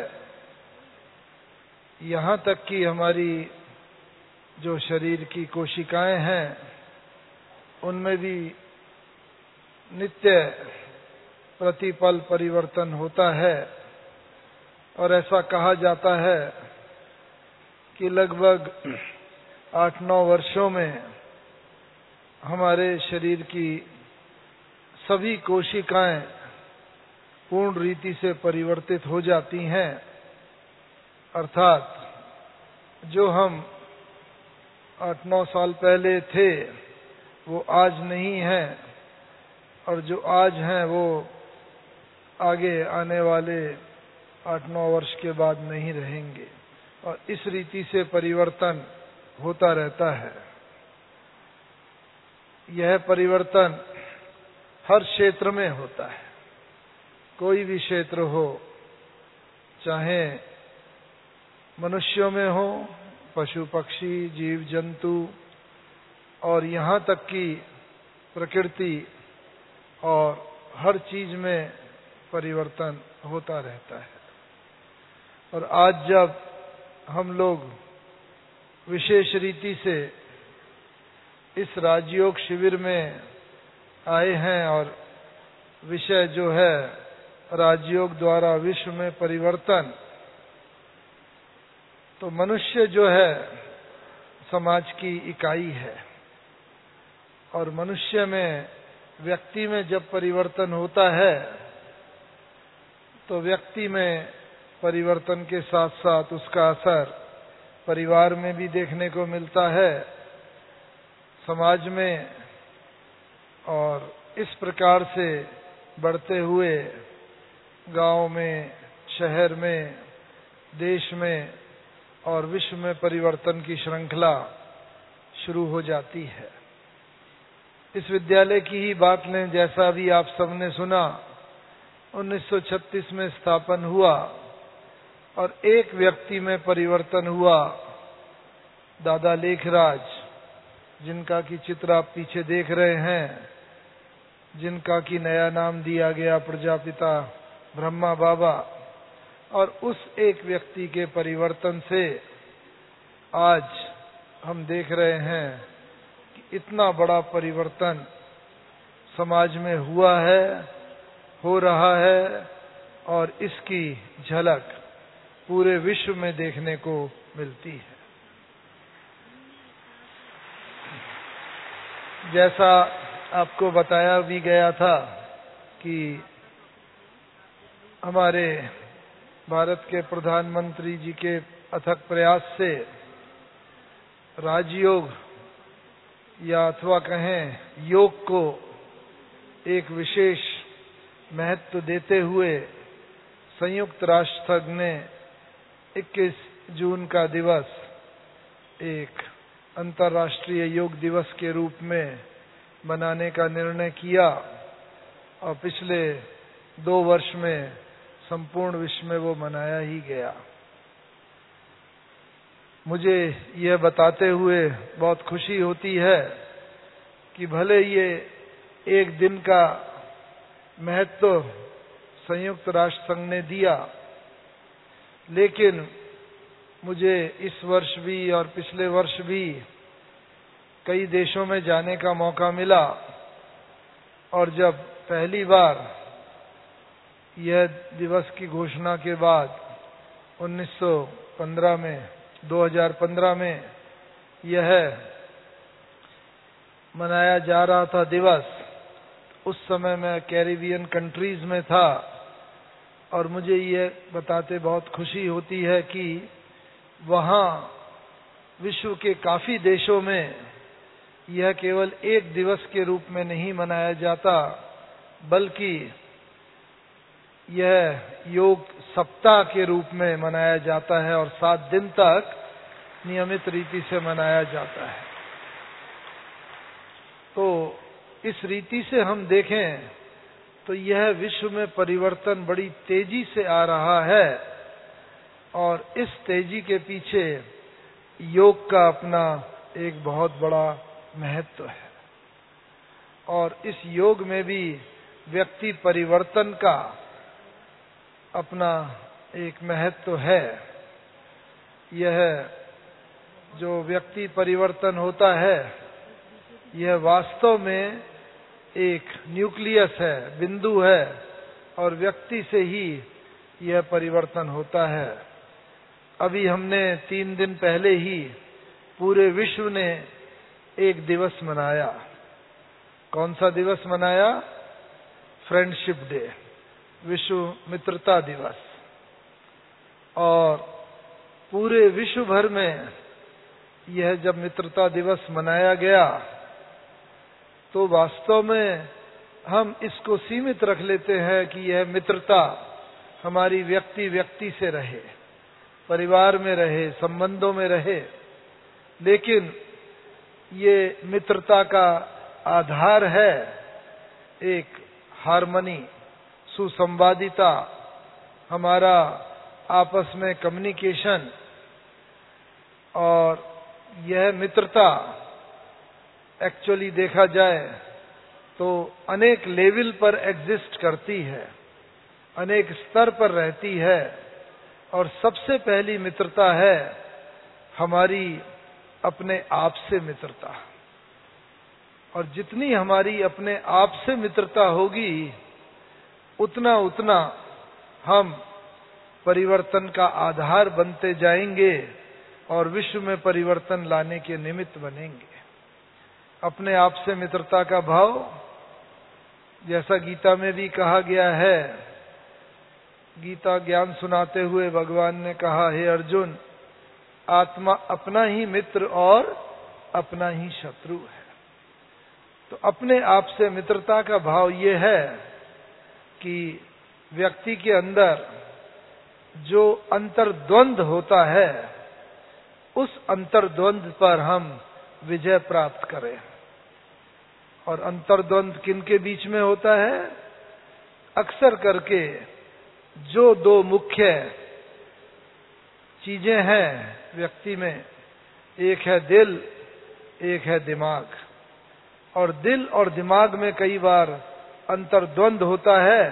यहाँ तक कि हमारी जो शरीर की कोशिकाएं हैं, उनमें भी नित्य प्रतिपल परिवर्तन होता है और ऐसा कहा जाता है कि लगभग आठ नौ वर्षों में हमारे शरीर की सभी कोशिकाएं पूर्ण रीति से परिवर्तित हो जाती हैं। अर्थात जो हम आठ नौ साल पहले थे वो आज नहीं है और जो आज हैं वो आगे आने वाले आठ नौ वर्ष के बाद नहीं रहेंगे। और इस रीति से परिवर्तन होता रहता है। यह परिवर्तन हर क्षेत्र में होता है। कोई भी क्षेत्र हो, चाहे मनुष्यों में हो, पशु पक्षी, जीव जंतु और यहाँ तक कि प्रकृति, और हर चीज में परिवर्तन होता रहता है। और आज जब हम लोग विशेष रीति से इस राजयोग शिविर में आए हैं और विषय जो है राजयोग द्वारा विश्व में परिवर्तन, तो मनुष्य जो है समाज की इकाई है और मनुष्य में, व्यक्ति में जब परिवर्तन होता है तो व्यक्ति में परिवर्तन के साथ साथ उसका असर परिवार में भी देखने को मिलता है, समाज में, और इस प्रकार से बढ़ते हुए गांव में, शहर में, देश में और विश्व में परिवर्तन की श्रृंखला शुरू हो जाती है। इस विद्यालय की ही बात लें, जैसा भी आप सबने सुना, उन्नीस सौ छत्तीस में स्थापन हुआ और एक व्यक्ति में परिवर्तन हुआ, दादा लेखराज, जिनका की चित्र आप पीछे देख रहे हैं, जिनका की नया नाम दिया गया प्रजापिता ब्रह्मा बाबा। और उस एक व्यक्ति के परिवर्तन से आज हम देख रहे हैं कि इतना बड़ा परिवर्तन समाज में हुआ है, हो रहा है, और इसकी झलक पूरे विश्व में देखने को मिलती है। जैसा आपको बताया भी गया था कि हमारे भारत के प्रधानमंत्री जी के अथक प्रयास से राजयोग या अथवा कहें योग को एक विशेष महत्व देते हुए संयुक्त राष्ट्र संघ ने इक्कीस जून का दिवस एक अंतर्राष्ट्रीय योग दिवस के रूप में मनाने का निर्णय किया, और पिछले दो वर्ष में संपूर्ण विश्व में वो मनाया ही गया। मुझे यह बताते हुए बहुत खुशी होती है कि भले ये एक दिन का महत्व संयुक्त राष्ट्र संघ ने दिया, लेकिन मुझे इस वर्ष भी और पिछले वर्ष भी कई देशों में जाने का मौका मिला, और जब पहली बार यह दिवस की घोषणा के बाद उन्नीस सौ पंद्रह में दो हज़ार पंद्रह में यह मनाया जा रहा था दिवस, उस समय मैं कैरिबियन कंट्रीज में था, और मुझे ये बताते बहुत खुशी होती है कि वहाँ विश्व के काफी देशों में यह केवल एक दिवस के रूप में नहीं मनाया जाता, बल्कि यह योग सप्ताह के रूप में मनाया जाता है और सात दिन तक नियमित रीति से मनाया जाता है। तो इस रीति से हम देखें तो यह विश्व में परिवर्तन बड़ी तेजी से आ रहा है, और इस तेजी के पीछे योग का अपना एक बहुत बड़ा महत्व है। और इस योग में भी व्यक्ति परिवर्तन का अपना एक महत्व है। यह जो व्यक्ति परिवर्तन होता है, यह वास्तव में एक न्यूक्लियस है, बिंदु है, और व्यक्ति से ही यह परिवर्तन होता है। अभी हमने तीन दिन पहले ही पूरे विश्व ने एक दिवस मनाया। कौन सा दिवस मनाया? फ्रेंडशिप डे, विश्व मित्रता दिवस। और पूरे विश्व भर में यह जब मित्रता दिवस मनाया गया, तो वास्तव में हम इसको सीमित रख लेते हैं कि यह मित्रता हमारी व्यक्ति व्यक्ति से रहे, परिवार में रहे, संबंधों में रहे। लेकिन ये मित्रता का आधार है एक हार्मनी, सुसंवादिता, हमारा आपस में कम्युनिकेशन। और यह मित्रता एक्चुअली देखा जाए तो अनेक लेवल पर एग्जिस्ट करती है, अनेक स्तर पर रहती है। और सबसे पहली मित्रता है हमारी अपने आप से मित्रता। और जितनी हमारी अपने आप से मित्रता होगी, उतना उतना हम परिवर्तन का आधार बनते जाएंगे और विश्व में परिवर्तन लाने के निमित्त बनेंगे। अपने आप से मित्रता का भाव, जैसा गीता में भी कहा गया है गीता ज्ञान सुनाते हुए भगवान ने कहा, हे अर्जुन, आत्मा अपना ही मित्र और अपना ही शत्रु है। तो अपने आप से मित्रता का भाव ये है कि व्यक्ति के अंदर जो अंतर्द्वंद होता है, उस अंतर्द्वंद पर हम विजय प्राप्त करें। और अंतर्द्वंद किन के बीच में होता है? अक्सर करके जो दो मुख्य चीजें हैं व्यक्ति में, एक है दिल, एक है दिमाग। और दिल और दिमाग में कई बार अंतर्द्वंद होता है,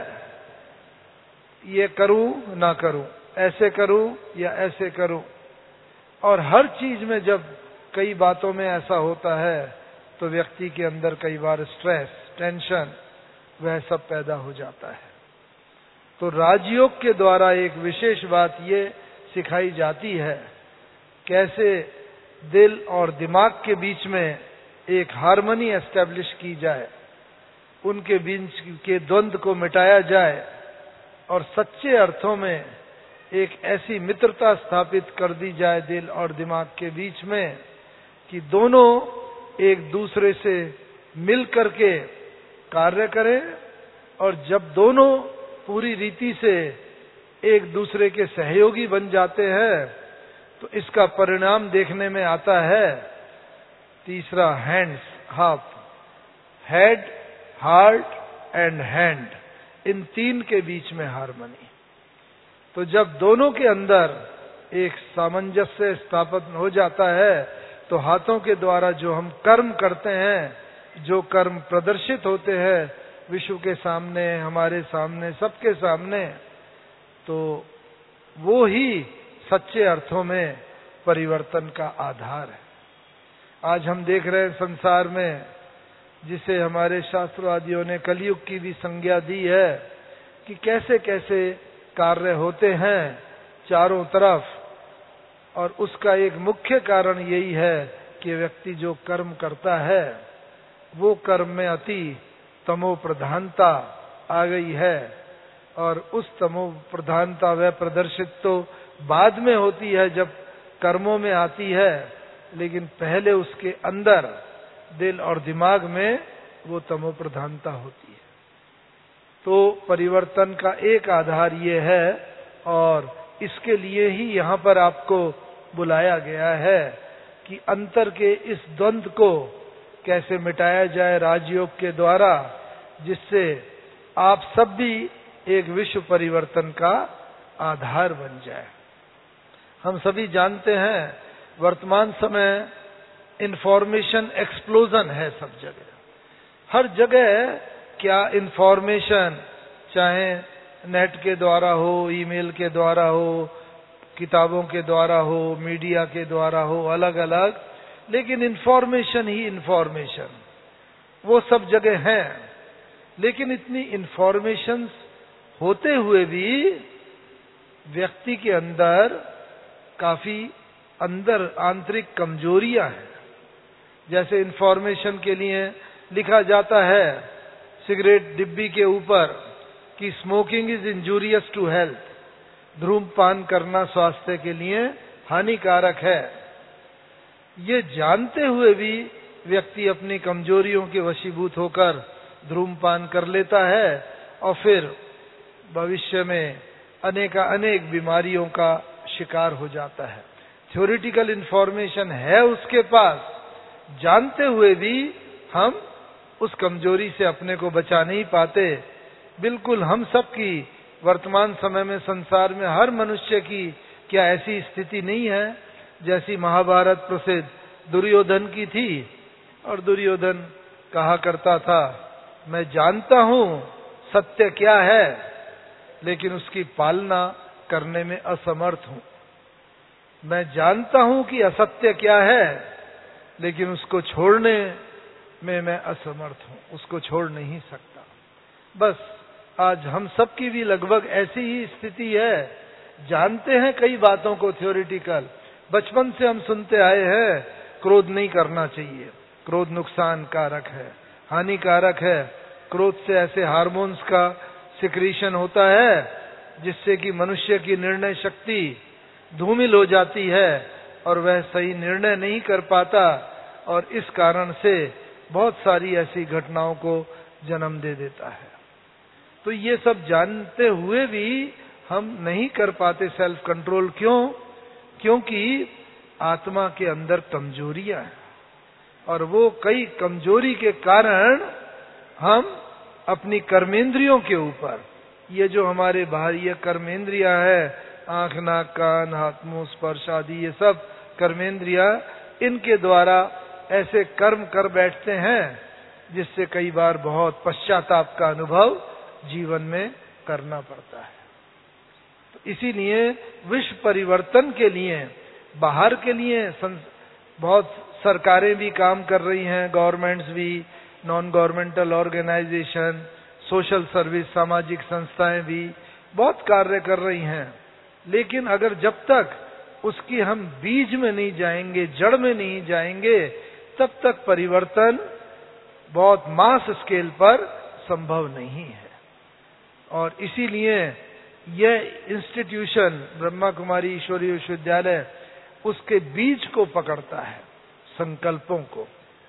ये करूं ना करूं, ऐसे करूं या ऐसे करूं। और हर चीज में जब कई बातों में ऐसा होता है तो व्यक्ति के अंदर कई बार स्ट्रेस, टेंशन, वह सब पैदा हो जाता है। तो राजयोग के द्वारा एक विशेष बात ये सिखाई जाती है, कैसे दिल और दिमाग के बीच में एक हार्मनी एस्टेब्लिश की जाए, उनके बीच के द्वंद्व को मिटाया जाए और सच्चे अर्थों में एक ऐसी मित्रता स्थापित कर दी जाए दिल और दिमाग के बीच में कि दोनों एक दूसरे से मिल करके कार्य करें। और जब दोनों पूरी रीति से एक दूसरे के सहयोगी बन जाते हैं तो इसका परिणाम देखने में आता है तीसरा, हैंड्स, हाथ, हेड, हार्ट एंड हैंड, इन तीन के बीच में हार्मनी। तो जब दोनों के अंदर एक सामंजस्य स्थापित हो जाता है तो हाथों के द्वारा जो हम कर्म करते हैं, जो कर्म प्रदर्शित होते हैं विश्व के सामने, हमारे सामने, सबके सामने, तो वो ही सच्चे अर्थों में परिवर्तन का आधार है। आज हम देख रहे हैं संसार में, जिसे हमारे शास्त्रवादियों ने कलयुग की भी संज्ञा दी है, कि कैसे कैसे कार्य होते हैं चारों तरफ। और उसका एक मुख्य कारण यही है कि व्यक्ति जो कर्म करता है वो कर्म में अति तमो प्रधानता आ गई है। और उस तमो प्रधानता वह प्रदर्शित तो बाद में होती है जब कर्मों में आती है, लेकिन पहले उसके अंदर दिल और दिमाग में वो तमो प्रधानता होती है। तो परिवर्तन का एक आधार ये है और इसके लिए ही यहाँ पर आपको बुलाया गया है कि अंतर के इस द्वंद्व को कैसे मिटाया जाए राजयोग के द्वारा, जिससे आप सब भी एक विश्व परिवर्तन का आधार बन जाए। हम सभी जानते हैं वर्तमान समय इंफॉर्मेशन एक्सप्लोजन है सब जगह, हर जगह। क्या इंफॉर्मेशन चाहे नेट के द्वारा हो, ईमेल के द्वारा हो, किताबों के द्वारा हो, मीडिया के द्वारा हो, अलग अलग, लेकिन इंफॉर्मेशन ही इंफॉर्मेशन वो सब जगह है। लेकिन इतनी इंफॉर्मेशन होते हुए भी व्यक्ति के अंदर काफी अंदर आंतरिक कमजोरियां हैं। जैसे इंफॉर्मेशन के लिए लिखा जाता है सिगरेट डिब्बी के ऊपर कि smoking is injurious to health, धूम्रपान करना स्वास्थ्य के लिए हानिकारक है। ये जानते हुए भी व्यक्ति अपनी कमजोरियों के वशीभूत होकर धूम्रपान कर लेता है और फिर भविष्य में अनेक अनेक बीमारियों का शिकार हो जाता है। थ्योरेटिकल इंफॉर्मेशन है उसके पास, जानते हुए भी हम उस कमजोरी से अपने को बचा नहीं पाते। बिल्कुल हम सब की वर्तमान समय में संसार में हर मनुष्य की क्या ऐसी स्थिति नहीं है जैसी महाभारत प्रसिद्ध दुर्योधन की थी। और दुर्योधन कहा करता था, मैं जानता हूं सत्य क्या है, लेकिन उसकी पालना करने में असमर्थ हूं। मैं जानता हूं कि असत्य क्या है, लेकिन उसको छोड़ने में मैं असमर्थ हूं, उसको छोड़ नहीं सकता। बस आज हम सब की भी लगभग ऐसी ही स्थिति है। जानते हैं कई बातों को थ्योरेटिकल, बचपन से हम सुनते आए हैं क्रोध नहीं करना चाहिए, क्रोध नुकसान कारक है, हानिकारक है। क्रोध से ऐसे हार्मोन्स का सिक्रीशन होता है जिससे कि मनुष्य की निर्णय शक्ति धूमिल हो जाती है और वह सही निर्णय नहीं कर पाता, और इस कारण से बहुत सारी ऐसी घटनाओं को जन्म दे देता है। तो ये सब जानते हुए भी हम नहीं कर पाते सेल्फ कंट्रोल। क्यों? क्योंकि आत्मा के अंदर कमजोरियां हैं, और वो कई कमजोरी के कारण हम अपनी कर्मेंद्रियों के ऊपर, ये जो हमारे बाहरी कर्मेंद्रियां है, आंख, नाक, कान, हाथ, मुंह, स्पर्श आदि, ये सब कर्मेंद्रियां, इनके द्वारा ऐसे कर्म कर बैठते हैं जिससे कई बार बहुत पश्चाताप का अनुभव जीवन में करना पड़ता है। तो इसीलिए विश्व परिवर्तन के लिए, बाहर के लिए बहुत सरकारें भी काम कर रही हैं, गवर्नमेंट्स भी, non governmental organisation, social service, सामाजिक संस्थाएं भी बहुत कार्य कर रही हैं। लेकिन अगर जब तक उसकी हम बीज में नहीं जाएंगे, जड़ में नहीं जाएंगे, तब तक परिवर्तन बहुत मास स्केल पर संभव नहीं है। और इसीलिए यह इंस्टीट्यूशन ब्रह्मा कुमारी ईश्वरीय विश्वविद्यालय उसके बीज को पकड़ता है, संकल्पों को।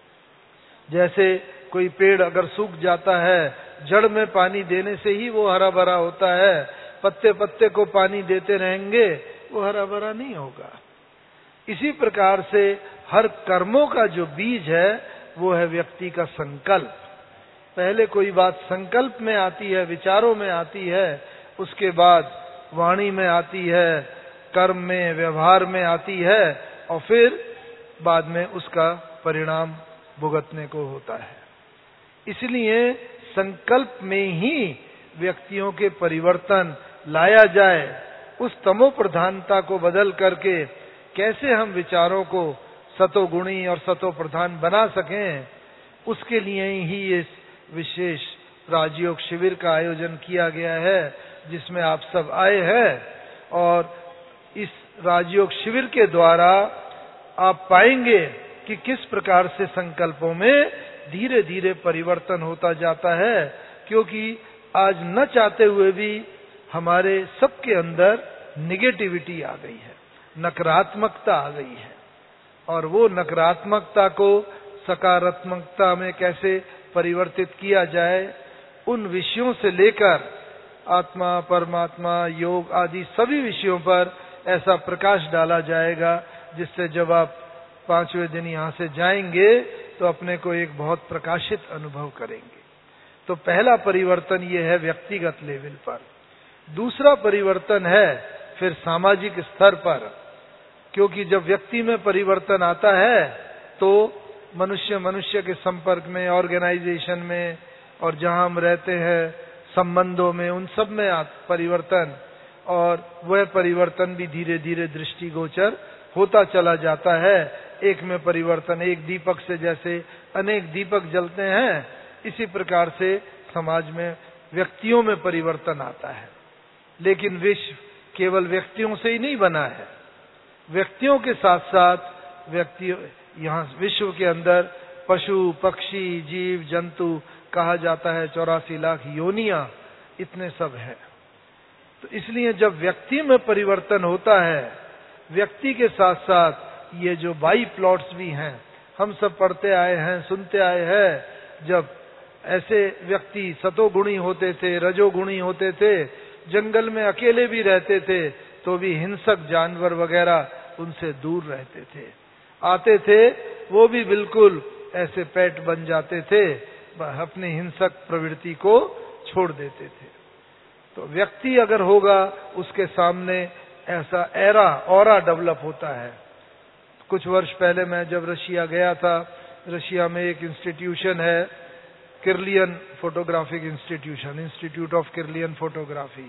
जैसे कोई पेड़ अगर सूख जाता है, जड़ में पानी देने से ही वो हरा भरा होता है, पत्ते पत्ते को पानी देते रहेंगे वो हरा भरा नहीं होगा। इसी प्रकार से हर कर्मों का जो बीज है वो है व्यक्ति का संकल्प। पहले कोई बात संकल्प में आती है, विचारों में आती है, उसके बाद वाणी में आती है, कर्म में, व्यवहार में आती है, और फिर बाद में उसका परिणाम भुगतने को होता है। इसलिए संकल्प में ही व्यक्तियों के परिवर्तन लाया जाए। उस तमो प्रधानता को बदल करके कैसे हम विचारों को सतोगुणी और सतो प्रधान बना सकें, उसके लिए ही इस विशेष राजयोग शिविर का आयोजन किया गया है, जिसमें आप सब आए हैं। और इस राजयोग शिविर के द्वारा आप पाएंगे कि किस प्रकार से संकल्पों में धीरे धीरे परिवर्तन होता जाता है, क्योंकि आज न चाहते हुए भी हमारे सबके अंदर निगेटिविटी आ गई है, नकारात्मकता आ गई है। और वो नकारात्मकता को सकारात्मकता में कैसे परिवर्तित किया जाए, उन विषयों से लेकर आत्मा, परमात्मा, योग आदि सभी विषयों पर ऐसा प्रकाश डाला जाएगा, जिससे जब आप पांचवें दिन यहाँ से जाएंगे तो अपने को एक बहुत प्रकाशित अनुभव करेंगे। तो पहला परिवर्तन ये है व्यक्तिगत लेवल पर। दूसरा परिवर्तन है फिर सामाजिक स्तर पर, क्योंकि जब व्यक्ति में परिवर्तन आता है तो मनुष्य मनुष्य के संपर्क में, ऑर्गेनाइजेशन में, और जहां हम रहते हैं संबंधों में, उन सब में परिवर्तन, और वह परिवर्तन भी धीरे धीरे दृष्टिगोचर होता चला जाता है। एक में परिवर्तन, एक दीपक से जैसे अनेक दीपक जलते हैं, इसी प्रकार से समाज में व्यक्तियों में परिवर्तन आता है। लेकिन विश्व केवल व्यक्तियों से ही नहीं बना है, व्यक्तियों के साथ साथ व्यक्ति यहाँ विश्व के अंदर पशु, पक्षी, जीव, जंतु कहा जाता है, चौरासी लाख योनियां, इतने सब है। तो इसलिए जब व्यक्ति में परिवर्तन होता है, व्यक्ति के साथ साथ ये जो बाई प्लॉट्स भी हैं, हम सब पढ़ते आए हैं, सुनते आए हैं, जब ऐसे व्यक्ति सतोगुणी होते थे, रजोगुणी होते थे, जंगल में अकेले भी रहते थे तो भी हिंसक जानवर वगैरह उनसे दूर रहते थे। आते थे वो भी बिल्कुल ऐसे पेट बन जाते थे, अपनी हिंसक प्रवृत्ति को छोड़ देते थे। तो व्यक्ति अगर होगा, उसके सामने ऐसा एरा ऑरा डेवलप होता है। कुछ वर्ष पहले मैं जब रशिया गया था, रशिया में एक इंस्टीट्यूशन है, Kirlian photographic institution, institute of Kirlian photography,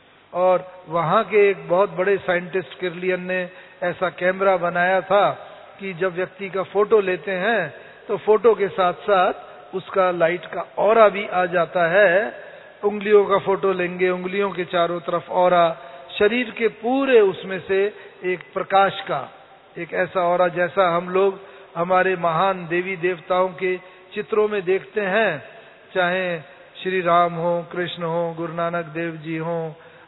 और वहां के एक बहुत बड़े साइंटिस्ट किर्लियन ने ऐसा कैमरा बनाया था कि जब व्यक्ति का फोटो लेते हैं तो फोटो के साथ साथ उसका लाइट का ऑरा भी आ जाता है। उंगलियों का फोटो लेंगे, उंगलियों के चारों तरफ ऑरा, शरीर के पूरे उसमें से एक प्रकाश का एक ऐसा ऑरा, जैसा हम लोग हमारे महान देवी देवताओं के चित्रों में देखते हैं, चाहे श्री राम हो, कृष्ण हो, गुरु नानक देव जी हो,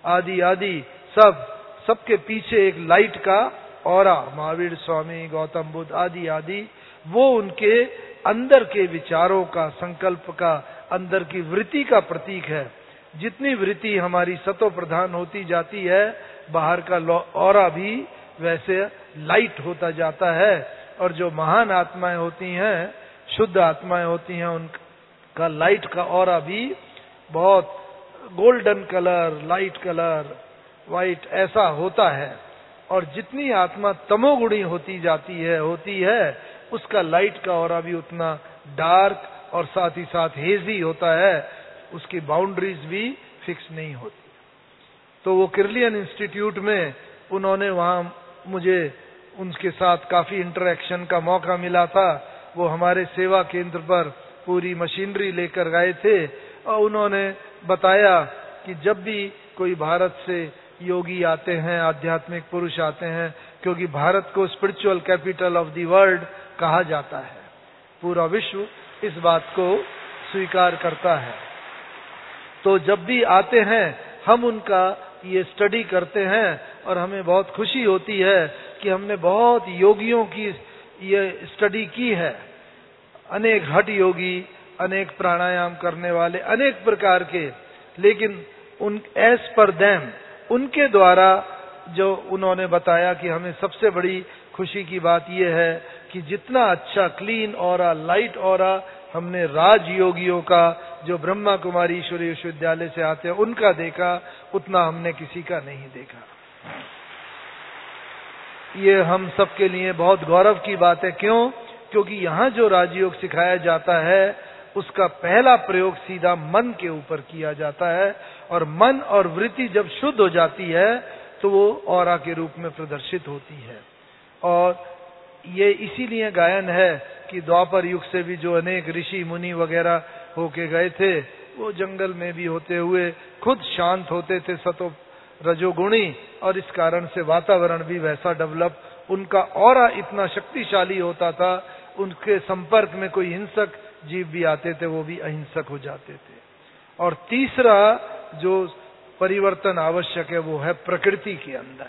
आदि आदि सब सबके पीछे एक लाइट का ऑरा, महावीर स्वामी, गौतम बुद्ध आदि आदि, वो उनके अंदर के विचारों का, संकल्प का, अंदर की वृत्ति का प्रतीक है। जितनी वृत्ति हमारी सतो प्रधान होती जाती है, बाहर का ऑरा भी वैसे लाइट होता जाता है। और जो महान आत्माएं होती हैं, शुद्ध आत्माएं होती हैं, उनका लाइट का ऑरा भी बहुत golden colour, light colour, white ऐसा होता है। और जितनी आत्मा तमोगुणी होती जाती है होती है उसका लाइट का ऑरा भी उतना डार्क और साथ ही साथ हेजी होता है, उसकी बाउंड्रीज भी फिक्स नहीं होती। तो वो किर्लियन इंस्टीट्यूट में उन्होंने वहां मुझे उनके साथ काफी इंटरेक्शन का मौका मिला था। वो हमारे सेवा केंद्र पर पूरी मशीनरी लेकर गए थे और उन्होंने बताया कि जब भी कोई भारत से योगी आते हैं, आध्यात्मिक पुरुष आते हैं, क्योंकि भारत को spiritual capital of the world कहा जाता है, पूरा विश्व इस बात को स्वीकार करता है, तो जब भी आते हैं हम उनका ये स्टडी करते हैं और हमें बहुत खुशी होती है कि हमने बहुत योगियों की ये स्टडी की है। अनेक हठ योगी, अनेक प्राणायाम करने वाले, अनेक प्रकार के, लेकिन उन एज पर देम, उनके द्वारा जो उन्होंने बताया कि हमें सबसे बड़ी खुशी की बात यह है कि जितना अच्छा क्लीन ऑरा, लाइट ऑरा हमने राजयोगियों का, जो ब्रह्मा कुमारी ईश्वरीय विश्वविद्यालय से आते हैं, उनका देखा, उतना हमने किसी का नहीं देखा। ये हम सबके लिए बहुत गौरव की बात है। क्यों? क्योंकि यहाँ जो राजयोग सिखाया जाता है उसका पहला प्रयोग सीधा मन के ऊपर किया जाता है, और मन और वृत्ति जब शुद्ध हो जाती है तो वो ऑरा के रूप में प्रदर्शित होती है। और ये इसीलिए गायन है कि द्वापर युग से भी जो अनेक ऋषि मुनि वगैरह होके गए थे, वो जंगल में भी होते हुए खुद शांत होते थे, सतो रजोगुणी, और इस कारण से वातावरण भी वैसा डेवलप, उनका ऑरा इतना शक्तिशाली होता था, उनके संपर्क में कोई हिंसक जीव भी आते थे वो भी अहिंसक हो जाते थे। और तीसरा जो परिवर्तन आवश्यक है वो है प्रकृति के अंदर।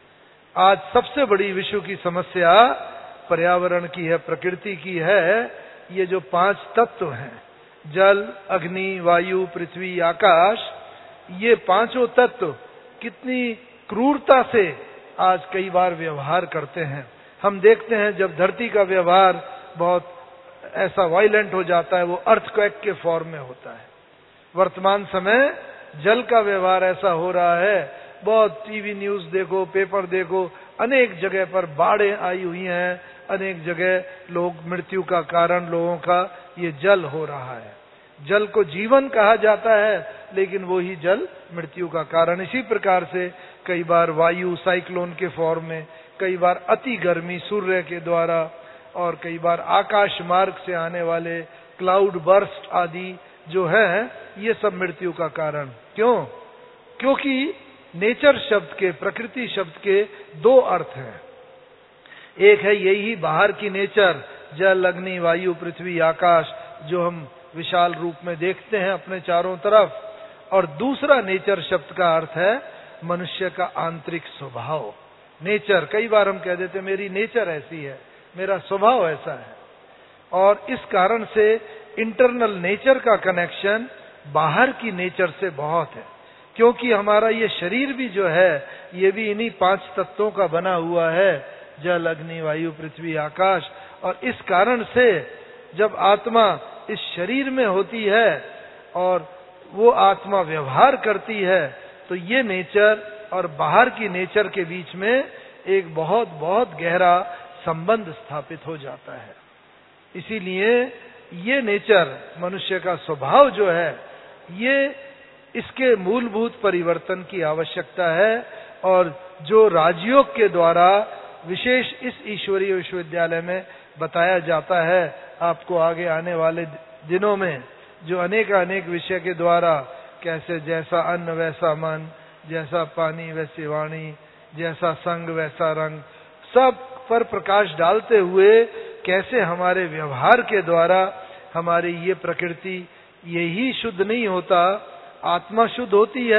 आज सबसे बड़ी विश्व की समस्या पर्यावरण की है, प्रकृति की है। ये जो पांच तत्व हैं, जल, अग्नि, वायु, पृथ्वी, आकाश, ये पांचों तत्व कितनी क्रूरता से आज कई बार व्यवहार करते हैं। हम देखते हैं जब धरती का व्यवहार बहुत ऐसा वायलेंट हो जाता है, वो अर्थक्वेक के फॉर्म में होता है। वर्तमान समय जल का व्यवहार ऐसा हो रहा है, बहुत टीवी न्यूज देखो, पेपर देखो, अनेक जगह पर बाढ़ें आई हुई हैं, अनेक जगह लोग मृत्यु का कारण लोगों का ये जल हो रहा है। जल को जीवन कहा जाता है, लेकिन वो ही जल मृत्यु का कारण। इसी प्रकार से कई बार वायु साइक्लोन के फॉर्म में, कई बार अति गर्मी सूर्य के द्वारा, और कई बार आकाश मार्ग से आने वाले क्लाउड बर्स्ट आदि जो है, ये सब मृत्यु का कारण। क्यों? क्योंकि नेचर शब्द के, प्रकृति शब्द के दो अर्थ हैं। एक है यही बाहर की नेचर, जल, अग्नि, वायु, पृथ्वी, आकाश, जो हम विशाल रूप में देखते हैं अपने चारों तरफ, और दूसरा नेचर शब्द का अर्थ है मनुष्य का आंतरिक स्वभाव। नेचर, कई बार हम कह देते मेरी नेचर ऐसी है, मेरा स्वभाव ऐसा है, और इस कारण से इंटरनल नेचर का कनेक्शन बाहर की नेचर से बहुत है। क्योंकि हमारा ये शरीर भी जो है, ये भी इन्हीं पांच तत्वों का बना हुआ है, जल, अग्नि, वायु, पृथ्वी, आकाश। और इस कारण से जब आत्मा इस शरीर में होती है और वो आत्मा व्यवहार करती है, तो ये नेचर और बाहर की नेचर के बीच में एक बहुत बहुत गहरा संबंध स्थापित हो जाता है। इसीलिए ये नेचर, मनुष्य का स्वभाव जो है, ये इसके मूलभूत परिवर्तन की आवश्यकता है। और जो राजयोग के द्वारा विशेष इस ईश्वरीय विश्वविद्यालय में बताया जाता है, आपको आगे आने वाले दिनों में, जो अनेक अनेक विषय के द्वारा, कैसे जैसा अन्न वैसा मन, जैसा पानी वैसी वाणी, जैसा संग वैसा रंग, सब पर प्रकाश डालते हुए कैसे हमारे व्यवहार के द्वारा हमारी ये प्रकृति, यही शुद्ध नहीं होता, आत्मा शुद्ध होती है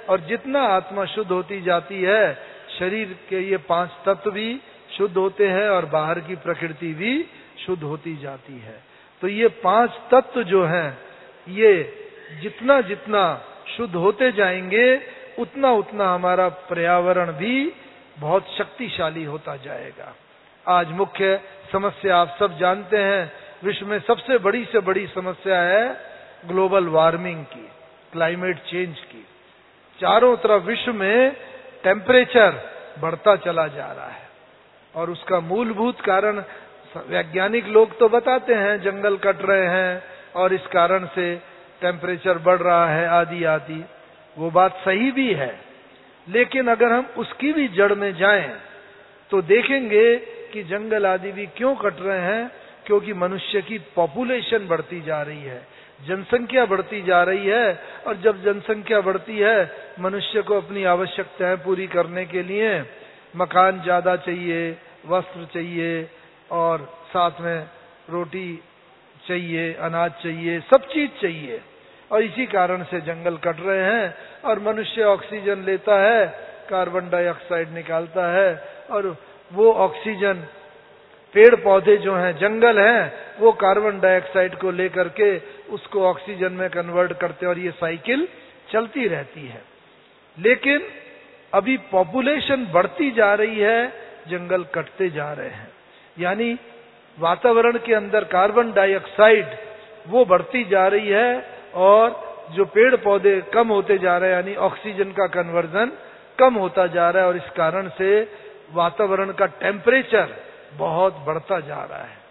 और जितना आत्मा शुद्ध होती जाती है, शरीर के ये पांच तत्व भी शुद्ध होते हैं और बाहर की प्रकृति भी शुद्ध होती जाती है। तो ये पांच तत्व जो हैं, ये जितना जितना शुद्ध होते जाएंगे, उतना उतना हमारा पर्यावरण भी बहुत शक्तिशाली होता जाएगा। आज मुख्य समस्या आप सब जानते हैं, विश्व में सबसे बड़ी से बड़ी समस्या है ग्लोबल वार्मिंग की, क्लाइमेट चेंज की। चारों तरफ विश्व में टेम्परेचर बढ़ता चला जा रहा है और उसका मूलभूत कारण वैज्ञानिक लोग तो बताते हैं, जंगल कट रहे हैं और इस कारण से टेम्परेचर बढ़ रहा है आदि आदि। वो बात सही भी है, लेकिन अगर हम उसकी भी जड़ में जाएं तो देखेंगे कि जंगल आदि भी क्यों कट रहे हैं, क्योंकि मनुष्य की पॉपुलेशन बढ़ती जा रही है, जनसंख्या बढ़ती जा रही है। और जब जनसंख्या बढ़ती है, मनुष्य को अपनी आवश्यकताएं पूरी करने के लिए मकान ज्यादा चाहिए, वस्त्र चाहिए और साथ में रोटी चाहिए, अनाज चाहिए, सब चीज चाहिए। और इसी कारण से जंगल कट रहे हैं और मनुष्य ऑक्सीजन लेता है, कार्बन डाइऑक्साइड निकालता है, और वो ऑक्सीजन पेड़ पौधे जो हैं, जंगल हैं, वो कार्बन डाइऑक्साइड को लेकर के उसको ऑक्सीजन में कन्वर्ट करते हैं और ये साइकिल चलती रहती है। लेकिन अभी पॉपुलेशन बढ़ती जा रही है, जंगल कटते जा रहे हैं, यानी वातावरण के अंदर कार्बन डाइऑक्साइड वो बढ़ती जा रही है और जो पेड़ पौधे कम होते जा रहे हैं, यानी ऑक्सीजन का कन्वर्जन कम होता जा रहा है और इस कारण से वातावरण का टेम्परेचर बहुत बढ़ता जा रहा है।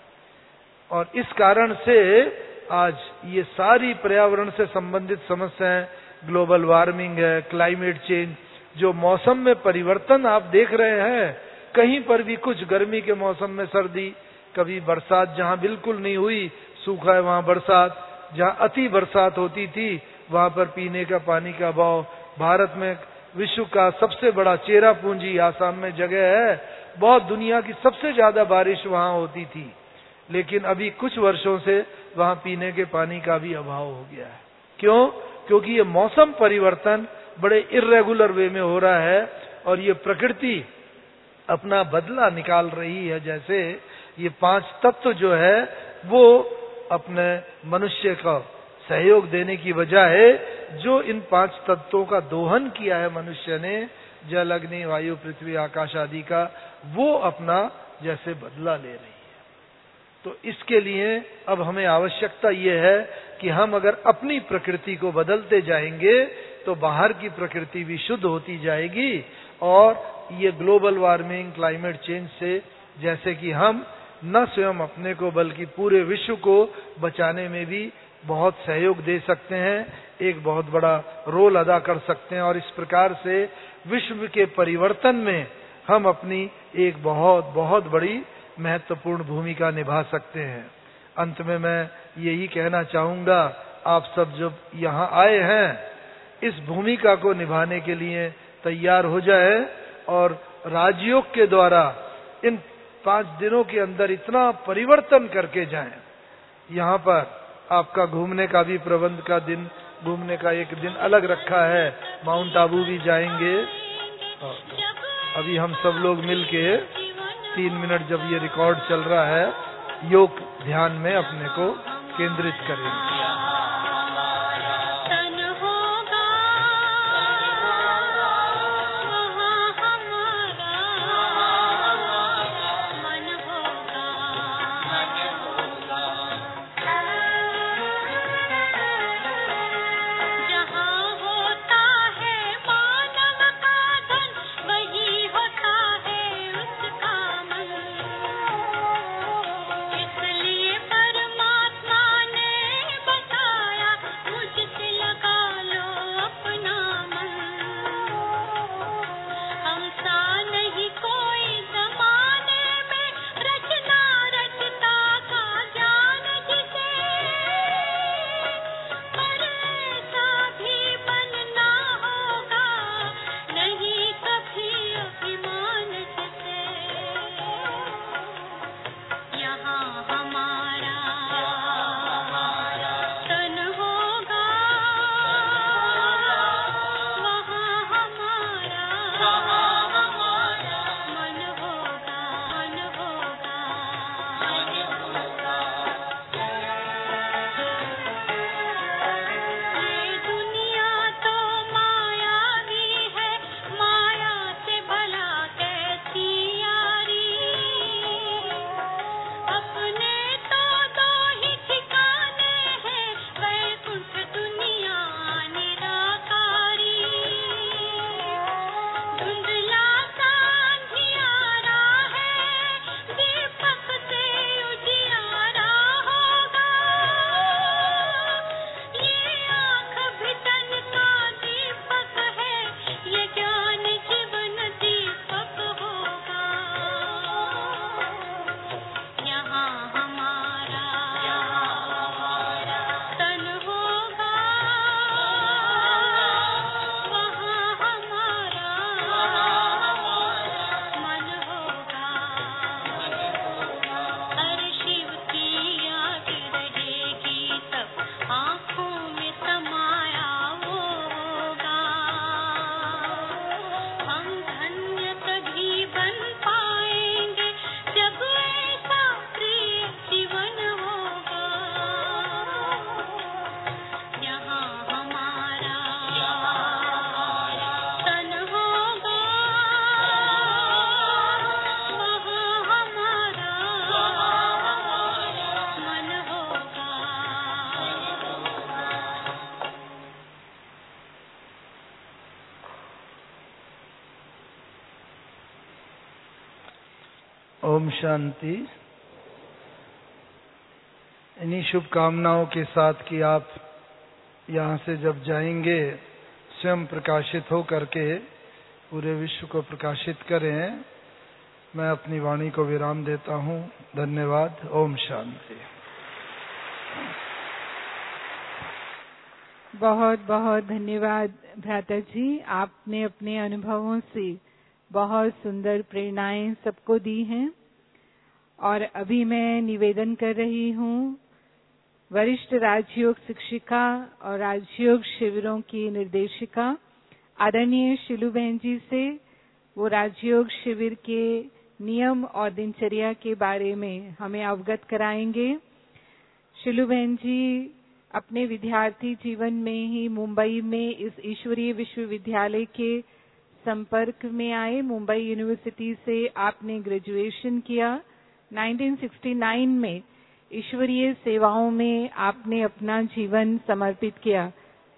और इस कारण से आज ये सारी पर्यावरण से संबंधित समस्याएं, ग्लोबल वार्मिंग है, क्लाइमेट चेंज, जो मौसम में परिवर्तन आप देख रहे हैं, कहीं पर भी कुछ गर्मी के मौसम में सर्दी, कभी बरसात, जहां बिल्कुल नहीं हुई सूखा है वहां बरसात, जहां अति बरसात होती थी वहां पर पीने का पानी का अभाव। भारत में विश्व का सबसे बड़ा चेरा पूंजी आसाम में जगह है, बहुत दुनिया की सबसे ज्यादा बारिश वहां होती थी, लेकिन अभी कुछ वर्षों से वहां पीने के पानी का भी अभाव हो गया है। क्यों? क्योंकि ये मौसम परिवर्तन बड़े इर्रेगुलर वे में हो रहा है और ये प्रकृति अपना बदला निकाल रही है। जैसे ये पांच तत्व जो है वो अपने मनुष्य का सहयोग देने की बजाय जो इन पांच तत्वों का दोहन किया है मनुष्य ने, जल, अग्नि, वायु, पृथ्वी, आकाश आदि का, वो अपना जैसे बदला ले रही है। तो इसके लिए अब हमें आवश्यकता ये है कि हम अगर अपनी प्रकृति को बदलते जाएंगे तो बाहर की प्रकृति भी शुद्ध होती जाएगी और ये ग्लोबल वार्मिंग, क्लाइमेट चेंज से जैसे कि हम न स्वयं अपने को बल्कि पूरे विश्व को बचाने में भी बहुत सहयोग दे सकते हैं, एक बहुत बड़ा रोल अदा कर सकते हैं और इस प्रकार से विश्व के परिवर्तन में हम अपनी एक बहुत बहुत बड़ी महत्वपूर्ण भूमिका निभा सकते हैं। अंत में मैं यही कहना चाहूंगा, आप सब जब यहाँ आए हैं इस भूमिका को निभाने के लिए तैयार हो जाए और राजयोग के द्वारा इन पांच दिनों के अंदर इतना परिवर्तन करके जाएं। यहाँ पर आपका घूमने का भी प्रबंध का दिन, घूमने का एक दिन अलग रखा है, माउंट आबू भी जाएंगे। अभी हम सब लोग मिलके तीन मिनट जब ये रिकॉर्ड चल रहा है, योग ध्यान में अपने को केंद्रित करेंगे। इसलिए परमात्मा ने ओम शांति। इन्हीं शुभकामनाओं के साथ कि आप यहाँ से जब जाएंगे स्वयं प्रकाशित हो करके पूरे विश्व को प्रकाशित करें, मैं अपनी वाणी को विराम देता हूँ। धन्यवाद। ओम शांति। बहुत बहुत धन्यवाद भ्राता जी, आपने अपने अनुभवों से बहुत सुंदर प्रेरणाएं सबको दी हैं। और अभी मैं निवेदन कर रही हूँ वरिष्ठ राजयोग शिक्षिका और राजयोग शिविरों की निर्देशिका आदरणीय शिलू बहन जी से वो राजयोग शिविर के नियम और दिनचर्या के बारे में हमें अवगत कराएंगे। शिलू बहन जी अपने विद्यार्थी जीवन में ही मुंबई में इस ईश्वरीय विश्वविद्यालय के संपर्क में आए। मुंबई यूनिवर्सिटी से आपने ग्रेजुएशन किया। उन्नीस सौ उनहत्तर में ईश्वरीय सेवाओं में आपने अपना जीवन समर्पित किया।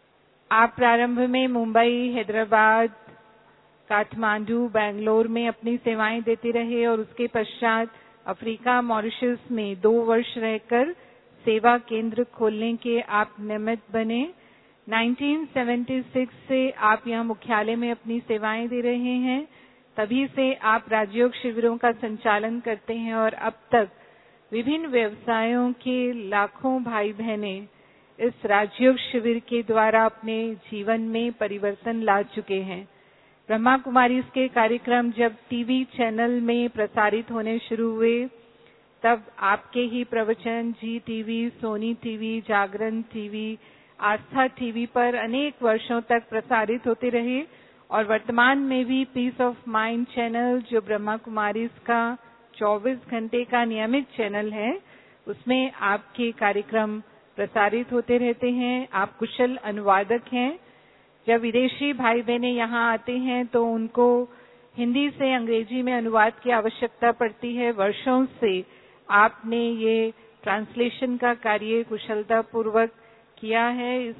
आप प्रारंभ में मुंबई, हैदराबाद, काठमांडू, बेंगलोर में अपनी सेवाएं देते रहे और उसके पश्चात अफ्रीका, मॉरिशस में दो वर्ष रहकर सेवा केंद्र खोलने के आप निमित्त बने। उन्नीस सौ छिहत्तर से आप यहाँ मुख्यालय में अपनी सेवाएं दे रहे हैं। तभी से आप राजयोग शिविरों का संचालन करते हैं और अब तक विभिन्न व्यवसायों के लाखों भाई बहनें इस राजयोग शिविर के द्वारा अपने जीवन में परिवर्तन ला चुके हैं। ब्रह्मा कुमारी के कार्यक्रम जब टीवी चैनल में प्रसारित होने शुरू हुए, तब आपके ही प्रवचन Zee TV, Sony TV, Jagran TV, Aastha TV पर अनेक वर्षों तक प्रसारित होते रहे और वर्तमान में भी पीस ऑफ माइंड चैनल, जो ब्रह्मा कुमारी का चौबीस घंटे का नियमित चैनल है, उसमें आपके कार्यक्रम प्रसारित होते रहते हैं। आप कुशल अनुवादक हैं। जब विदेशी भाई बहनें यहाँ आते हैं तो उनको हिंदी से अंग्रेजी में अनुवाद की आवश्यकता पड़ती है। वर्षों से आपने ये ट्रांसलेशन का कार्य कुशलता पूर्वक किया है। इस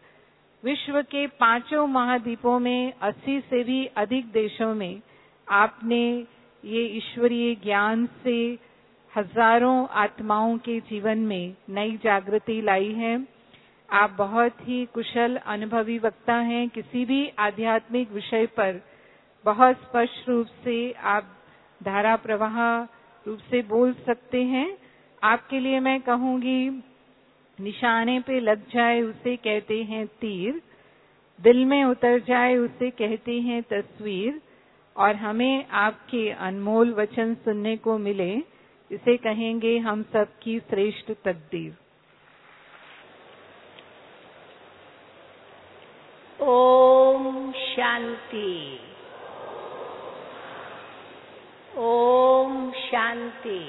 विश्व के पांचों महाद्वीपों में अस्सी से भी अधिक देशों में आपने ये ईश्वरीय ज्ञान से हजारों आत्माओं के जीवन में नई जागृति लाई है। आप बहुत ही कुशल अनुभवी वक्ता हैं। किसी भी आध्यात्मिक विषय पर बहुत स्पष्ट रूप से आप धारा प्रवाह रूप से बोल सकते हैं। आपके लिए मैं कहूंगी, निशाने पे लग जाए उसे कहते हैं तीर, दिल में उतर जाए उसे कहते हैं तस्वीर, और हमें आपके अनमोल वचन सुनने को मिले, इसे कहेंगे हम सबकी श्रेष्ठ तकदीर। ओम शांति। ओम शांति।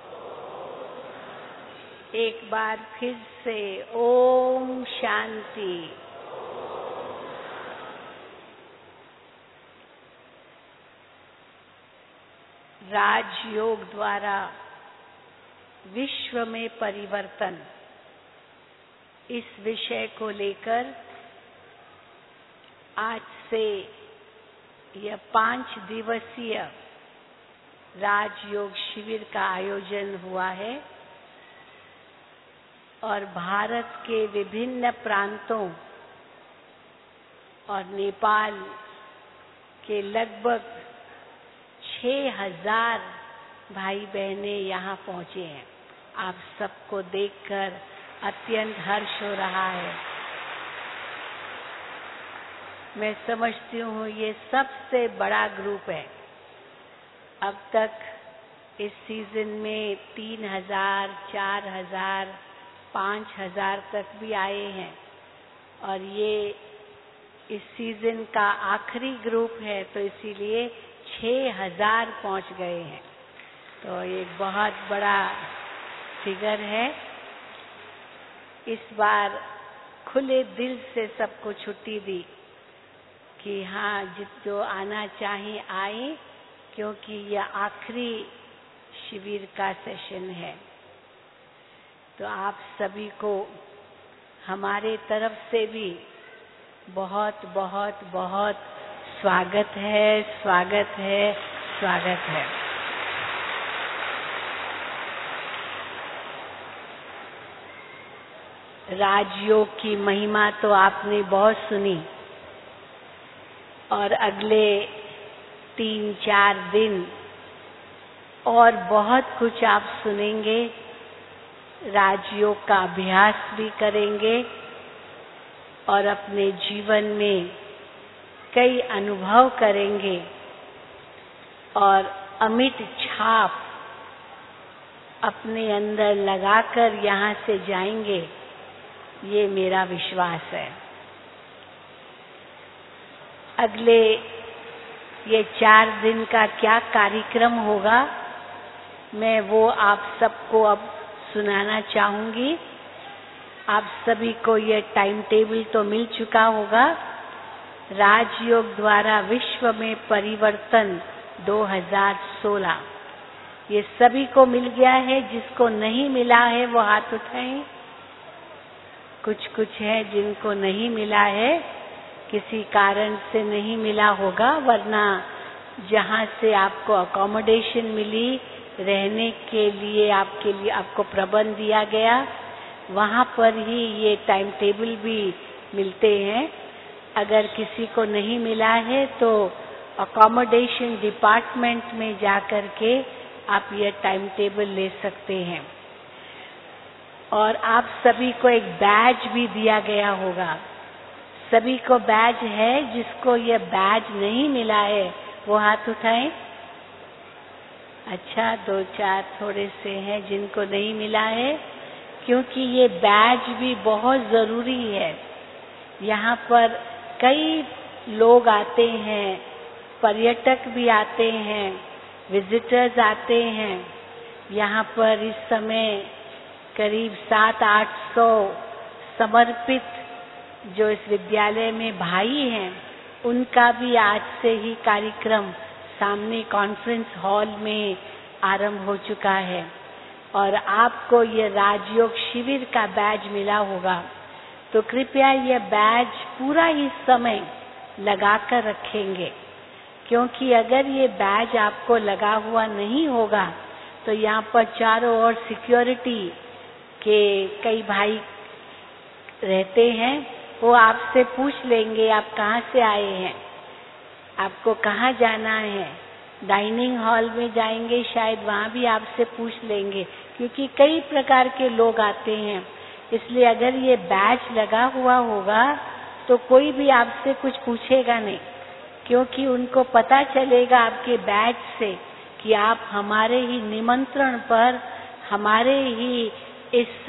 एक बार फिर से ओम शांति। राजयोग द्वारा विश्व में परिवर्तन, इस विषय को लेकर आज से यह पांच दिवसीय राजयोग शिविर का आयोजन हुआ है और भारत के विभिन्न प्रांतों और नेपाल के लगभग छह हजार भाई बहनें यहाँ पहुँचे हैं। आप सबको देखकर अत्यंत हर्ष हो रहा है। मैं समझती हूँ ये सबसे बड़ा ग्रुप है। अब तक इस सीजन में तीन हजार, चार हजार, पाँच हजार तक भी आए हैं और ये इस सीजन का आखिरी ग्रुप है, तो इसीलिए छह हजार पहुँच गए हैं। तो ये बहुत बड़ा फिगर है। इस बार खुले दिल से सबको छुट्टी दी कि हाँ, जित जो आना चाहे आए, क्योंकि यह आखिरी शिविर का सेशन है। तो आप सभी को हमारे तरफ से भी बहुत बहुत बहुत स्वागत है, स्वागत है, स्वागत है। राजयोग की महिमा तो आपने बहुत सुनी और अगले तीन चार दिन और बहुत कुछ आप सुनेंगे, राजयोग का अभ्यास भी करेंगे और अपने जीवन में कई अनुभव करेंगे और अमिट छाप अपने अंदर लगाकर यहाँ से जाएंगे, ये मेरा विश्वास है। अगले ये चार दिन का क्या कार्यक्रम होगा, मैं वो आप सबको अब सुनाना चाहूंगी। आप सभी को ये टाइम टेबल तो मिल चुका होगा। राजयोग द्वारा विश्व में परिवर्तन दो हज़ार सोलह, ये सभी को मिल गया है। जिसको नहीं मिला है वो हाथ उठाएं। कुछ कुछ है जिनको नहीं मिला है, किसी कारण से नहीं मिला होगा, वरना जहाँ से आपको अकोमोडेशन मिली, रहने के लिए आपके लिए आपको प्रबंध दिया गया, वहाँ पर ही ये टाइम टेबल भी मिलते हैं। अगर किसी को नहीं मिला है तो अकोमोडेशन डिपार्टमेंट में जाकर के आप ये टाइम टेबल ले सकते हैं। और आप सभी को एक बैज भी दिया गया होगा। सभी को बैज है। जिसको ये बैज नहीं मिला है वो हाथ उठाएं। अच्छा, दो चार थोड़े से हैं जिनको नहीं मिला है, क्योंकि ये बैज भी बहुत जरूरी है। यहाँ पर कई लोग आते हैं, पर्यटक भी आते हैं, विजिटर्स आते हैं। यहाँ पर इस समय करीब सात आठ सौ समर्पित जो इस विद्यालय में भाई हैं, उनका भी आज से ही कार्यक्रम सामने कॉन्फ्रेंस हॉल में आरंभ हो चुका है। और आपको ये राजयोग शिविर का बैज मिला होगा, तो कृपया ये बैज पूरा ही समय लगा कर रखेंगे, क्योंकि अगर ये बैज आपको लगा हुआ नहीं होगा तो यहाँ पर चारों ओर सिक्योरिटी के कई भाई रहते हैं। वो आपसे पूछ लेंगे आप कहाँ से आए हैं, आपको कहाँ जाना है। डाइनिंग हॉल में जाएंगे, शायद वहाँ भी आपसे पूछ लेंगे, क्योंकि कई प्रकार के लोग आते हैं। इसलिए अगर ये बैज लगा हुआ होगा तो कोई भी आपसे कुछ पूछेगा नहीं, क्योंकि उनको पता चलेगा आपके बैज से कि आप हमारे ही निमंत्रण पर, हमारे ही इस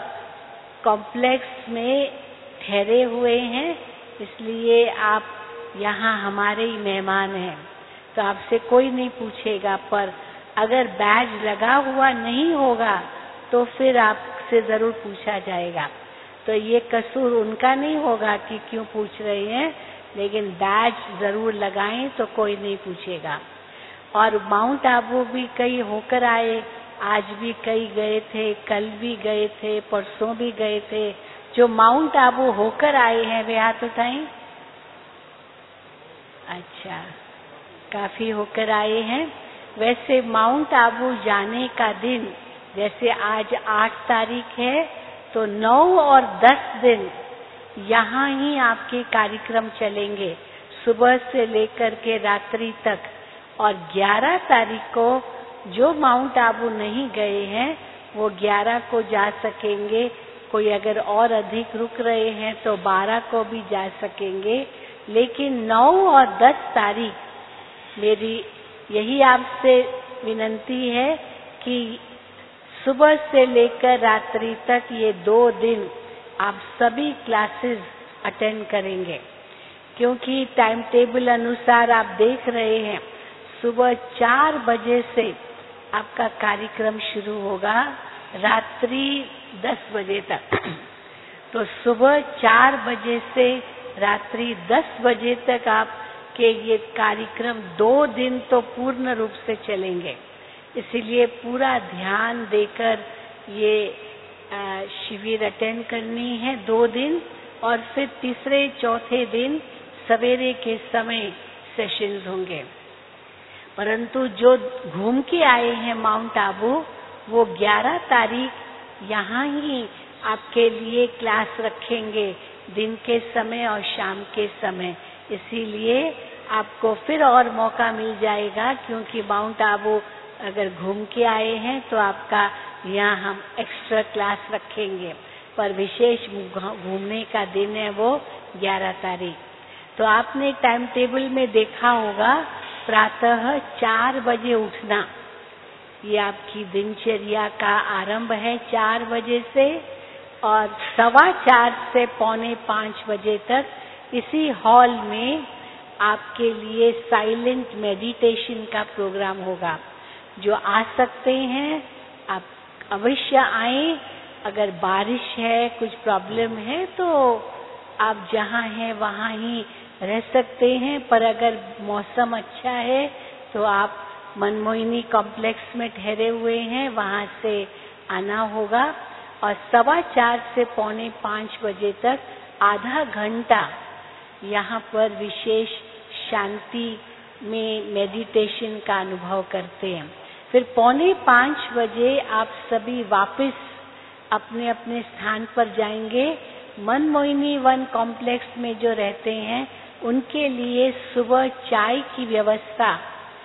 कॉम्प्लेक्स में ठहरे हुए हैं, इसलिए आप यहाँ हमारे ही मेहमान हैं। तो आपसे कोई नहीं पूछेगा। पर अगर बैज लगा हुआ नहीं होगा तो फिर आपसे जरूर पूछा जाएगा। तो ये कसूर उनका नहीं होगा कि क्यों पूछ रहे हैं, लेकिन बैज जरूर लगाएं तो कोई नहीं पूछेगा। और माउंट आबू भी कई होकर आए, आज भी कई गए थे, कल भी गए थे, परसों भी गए थे। जो माउंट आबू होकर आए हैं वे हाथ उठाएं। अच्छा, काफी होकर आए हैं। वैसे माउंट आबू जाने का दिन, जैसे आज आठ तारीख है, तो नौ और दस दिन यहाँ ही आपके कार्यक्रम चलेंगे, सुबह से लेकर के रात्रि तक। और ग्यारह तारीख को जो माउंट आबू नहीं गए हैं वो ग्यारह को जा सकेंगे। कोई अगर और अधिक रुक रहे हैं तो बारह को भी जा सकेंगे। लेकिन नौ और दस तारीख मेरी यही आपसे विनंती है कि सुबह से लेकर रात्रि तक ये दो दिन आप सभी क्लासेस अटेंड करेंगे, क्योंकि टाइम टेबल अनुसार आप देख रहे हैं सुबह चार बजे से आपका कार्यक्रम शुरू होगा, रात्रि दस बजे तक। तो सुबह चार बजे से रात्रि दस बजे तक आपके ये कार्यक्रम दो दिन तो पूर्ण रूप से चलेंगे। इसीलिए पूरा ध्यान देकर ये शिविर अटेंड करनी है दो दिन। और फिर तीसरे चौथे दिन सवेरे के समय सेशंस होंगे। परंतु जो घूम के आए हैं माउंट आबू, वो ग्यारह तारीख यहाँ ही आपके लिए क्लास रखेंगे दिन के समय और शाम के समय। इसीलिए आपको फिर और मौका मिल जाएगा, क्योंकि माउंट आबू अगर घूम के आए हैं तो आपका यहाँ हम एक्स्ट्रा क्लास रखेंगे, पर विशेष घूमने का दिन है वो ग्यारह तारीख। तो आपने टाइम टेबल में देखा होगा प्रातः चार बजे उठना, ये आपकी दिनचर्या का आरंभ है चार बजे से, और सवा चार से पौने पाँच बजे तक इसी हॉल में आपके लिए साइलेंट मेडिटेशन का प्रोग्राम होगा। जो आ सकते हैं आप अवश्य आए। अगर बारिश है, कुछ प्रॉब्लम है तो आप जहाँ हैं वहाँ ही रह सकते हैं, पर अगर मौसम अच्छा है तो आप मनमोहिनी कॉम्प्लेक्स में ठहरे हुए हैं, वहाँ से आना होगा। और सवा चार से पौने पाँच बजे तक आधा घंटा यहाँ पर विशेष शांति में मेडिटेशन का अनुभव करते हैं। फिर पौने पाँच बजे आप सभी वापस अपने अपने स्थान पर जाएंगे। मनमोहिनी वन कॉम्प्लेक्स में जो रहते हैं उनके लिए सुबह चाय की व्यवस्था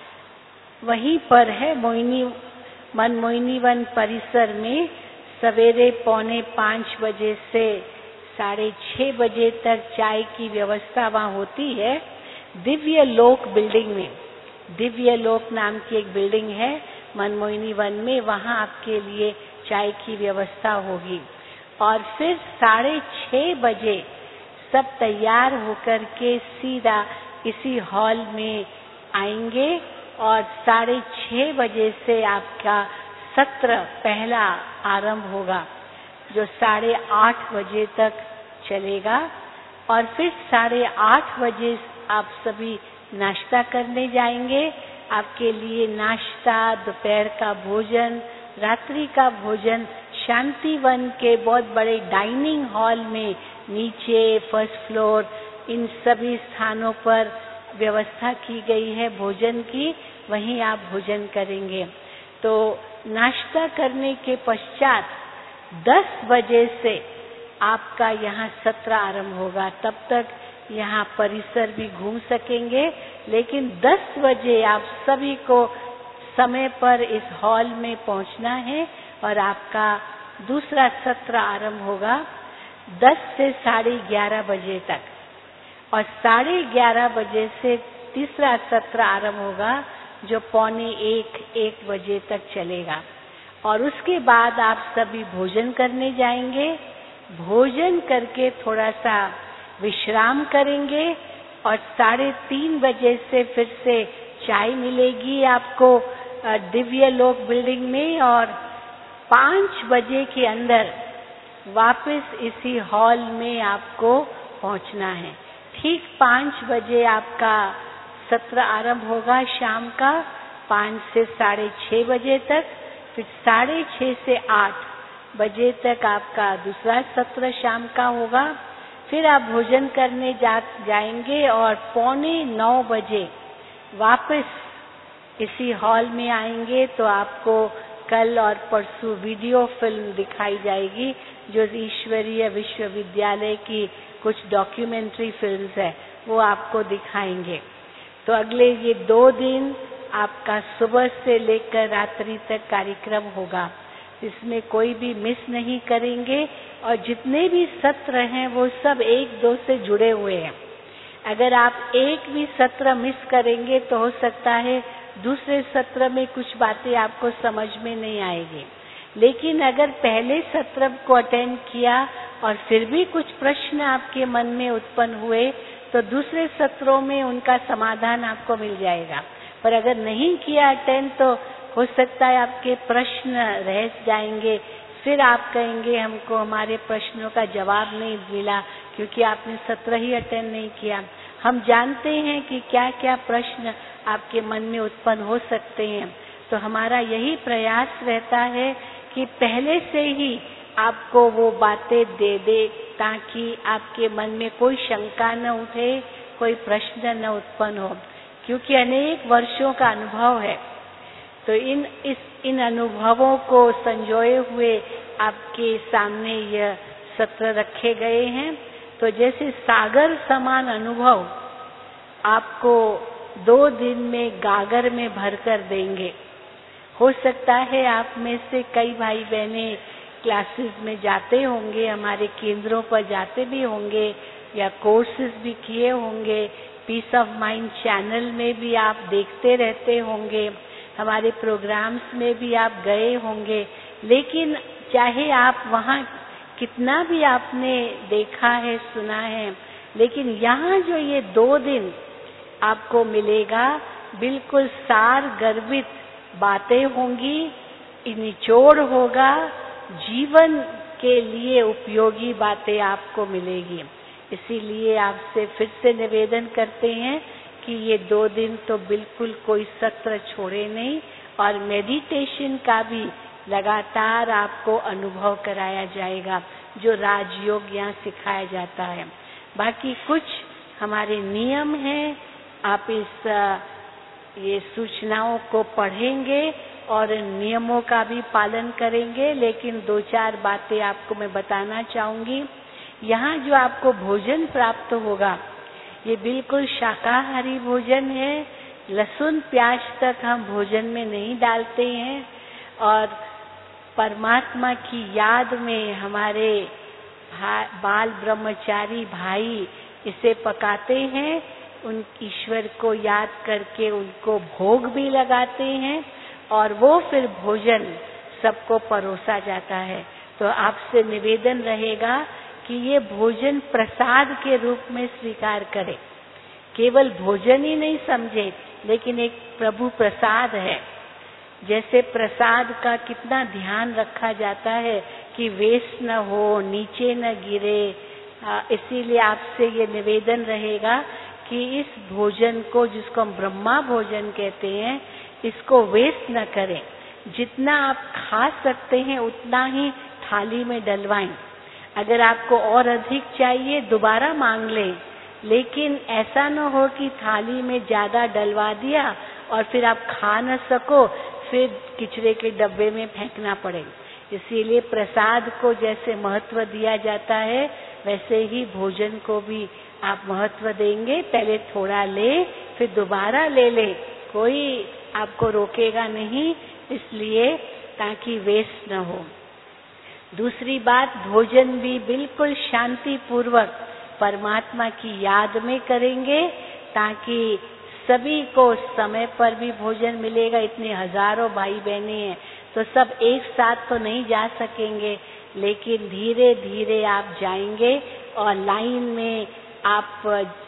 वहीं पर है। मोहिनी मनमोहिनी वन परिसर में सवेरे पौने पाँच बजे से साढ़े छः बजे तक चाय की व्यवस्था वहाँ होती है। दिव्य लोक बिल्डिंग में, दिव्य लोक नाम की एक बिल्डिंग है मनमोहिनी वन में, वहाँ आपके लिए चाय की व्यवस्था होगी। और फिर साढ़े छः बजे सब तैयार होकर के सीधा इसी हॉल में आएंगे और साढ़े छः बजे से आपका सत्र पहला आरंभ होगा, जो साढ़े आठ बजे तक चलेगा। और फिर साढ़े आठ बजे आप सभी नाश्ता करने जाएंगे। आपके लिए नाश्ता, दोपहर का भोजन, रात्रि का भोजन शांतिवन के बहुत बड़े डाइनिंग हॉल में नीचे फर्स्ट फ्लोर इन सभी स्थानों पर व्यवस्था की गई है भोजन की, वहीं आप भोजन करेंगे। तो नाश्ता करने के पश्चात दस बजे से आपका यहाँ सत्र आरंभ होगा। तब तक यहाँ परिसर भी घूम सकेंगे, लेकिन दस बजे आप सभी को समय पर इस हॉल में पहुँचना है और आपका दूसरा सत्र आरंभ होगा दस से साढ़े ग्यारह बजे तक, और साढ़े ग्यारह बजे से तीसरा सत्र आरंभ होगा जो पौने एक एक बजे तक चलेगा। और उसके बाद आप सभी भोजन करने जाएंगे। भोजन करके थोड़ा सा विश्राम करेंगे और साढ़े तीन बजे से फिर से चाय मिलेगी आपको दिव्य लोक बिल्डिंग में, और पाँच बजे के अंदर वापस इसी हॉल में आपको पहुंचना है। ठीक पाँच बजे आपका सत्र आरंभ होगा शाम का, पाँच से साढ़े छः बजे तक। फिर साढ़े छः से आठ बजे तक आपका दूसरा सत्र शाम का होगा। फिर आप भोजन करने जा जाएंगे और पौने नौ बजे वापस इसी हॉल में आएंगे। तो आपको कल और परसों वीडियो फिल्म दिखाई जाएगी जो ईश्वरीय विश्वविद्यालय की कुछ डॉक्यूमेंट्री फिल्म्स है, वो आपको दिखाएंगे। तो अगले ये दो दिन आपका सुबह से लेकर रात्रि तक कार्यक्रम होगा, इसमें कोई भी मिस नहीं करेंगे। और जितने भी सत्र हैं वो सब एक दो से जुड़े हुए हैं। अगर आप एक भी सत्र मिस करेंगे तो हो सकता है दूसरे सत्र में कुछ बातें आपको समझ में नहीं आएगी। लेकिन अगर पहले सत्र को अटेंड किया और फिर भी कुछ प्रश्न आपके मन में उत्पन्न हुए तो दूसरे सत्रों में उनका समाधान आपको मिल जाएगा। पर अगर नहीं किया अटेंड तो हो सकता है आपके प्रश्न रह जाएंगे, फिर आप कहेंगे हमको हमारे प्रश्नों का जवाब नहीं मिला क्योंकि आपने सत्र ही अटेंड नहीं किया। हम जानते हैं कि क्या क्या प्रश्न आपके मन में उत्पन्न हो सकते हैं, तो हमारा यही प्रयास रहता है कि पहले से ही आपको वो बातें दे दे ताकि आपके मन में कोई शंका न उठे, कोई प्रश्न न उत्पन्न हो। क्योंकि अनेक वर्षों का अनुभव है, तो इन इस इन अनुभवों को संजोए हुए आपके सामने यह सत्र रखे गए हैं। तो जैसे सागर समान अनुभव आपको दो दिन में गागर में भरकर देंगे। हो सकता है आप में से कई भाई बहने क्लासेस में जाते होंगे, हमारे केंद्रों पर जाते भी होंगे या कोर्सेज भी किए होंगे, पीस ऑफ माइंड चैनल में भी आप देखते रहते होंगे, हमारे प्रोग्राम्स में भी आप गए होंगे। लेकिन चाहे आप वहाँ कितना भी आपने देखा है, सुना है, लेकिन यहाँ जो ये दो दिन आपको मिलेगा, बिल्कुल सार गर्भित बातें होंगी, निचोड़ होगा, जीवन के लिए उपयोगी बातें आपको मिलेगी। इसीलिए आपसे फिर से निवेदन करते हैं कि ये दो दिन तो बिल्कुल कोई सत्र छोड़े नहीं, और मेडिटेशन का भी लगातार आपको अनुभव कराया जाएगा, जो राजयोग यहाँ सिखाया जाता है। बाकी कुछ हमारे नियम हैं, आप इस ये सूचनाओं को पढ़ेंगे और नियमों का भी पालन करेंगे। लेकिन दो चार बातें आपको मैं बताना चाहूंगी। यहाँ जो आपको भोजन प्राप्त होगा, ये बिल्कुल शाकाहारी भोजन है। लहसुन प्याज तक हम भोजन में नहीं डालते हैं, और परमात्मा की याद में हमारे बाल ब्रह्मचारी भाई इसे पकाते हैं, उन ईश्वर को याद करके उनको भोग भी लगाते हैं, और वो फिर भोजन सबको परोसा जाता है। तो आपसे निवेदन रहेगा कि ये भोजन प्रसाद के रूप में स्वीकार करें। केवल भोजन ही नहीं समझे, लेकिन एक प्रभु प्रसाद है। जैसे प्रसाद का कितना ध्यान रखा जाता है कि वेस्ट न हो, नीचे न गिरे। इसीलिए आपसे ये निवेदन रहेगा कि इस भोजन को, जिसको हम ब्रह्मा भोजन कहते हैं, इसको वेस्ट न करें। जितना आप खा सकते हैं उतना ही थाली में डलवाएं। अगर आपको और अधिक चाहिए दोबारा मांग लें, लेकिन ऐसा न हो कि थाली में ज्यादा डलवा दिया और फिर आप खा न सको, फिर किचरे के डब्बे में फेंकना पड़े। इसीलिए प्रसाद को जैसे महत्व दिया जाता है, वैसे ही भोजन को भी आप महत्व देंगे। पहले थोड़ा ले, फिर दोबारा ले ले, कोई आपको रोकेगा नहीं, इसलिए ताकि वेस्ट न हो। दूसरी बात, भोजन भी बिल्कुल शांति पूर्वक परमात्मा की याद में करेंगे, ताकि सभी को समय पर भी भोजन मिलेगा। इतने हजारों भाई बहने हैं, तो सब एक साथ तो नहीं जा सकेंगे, लेकिन धीरे धीरे आप जाएंगे और लाइन में आप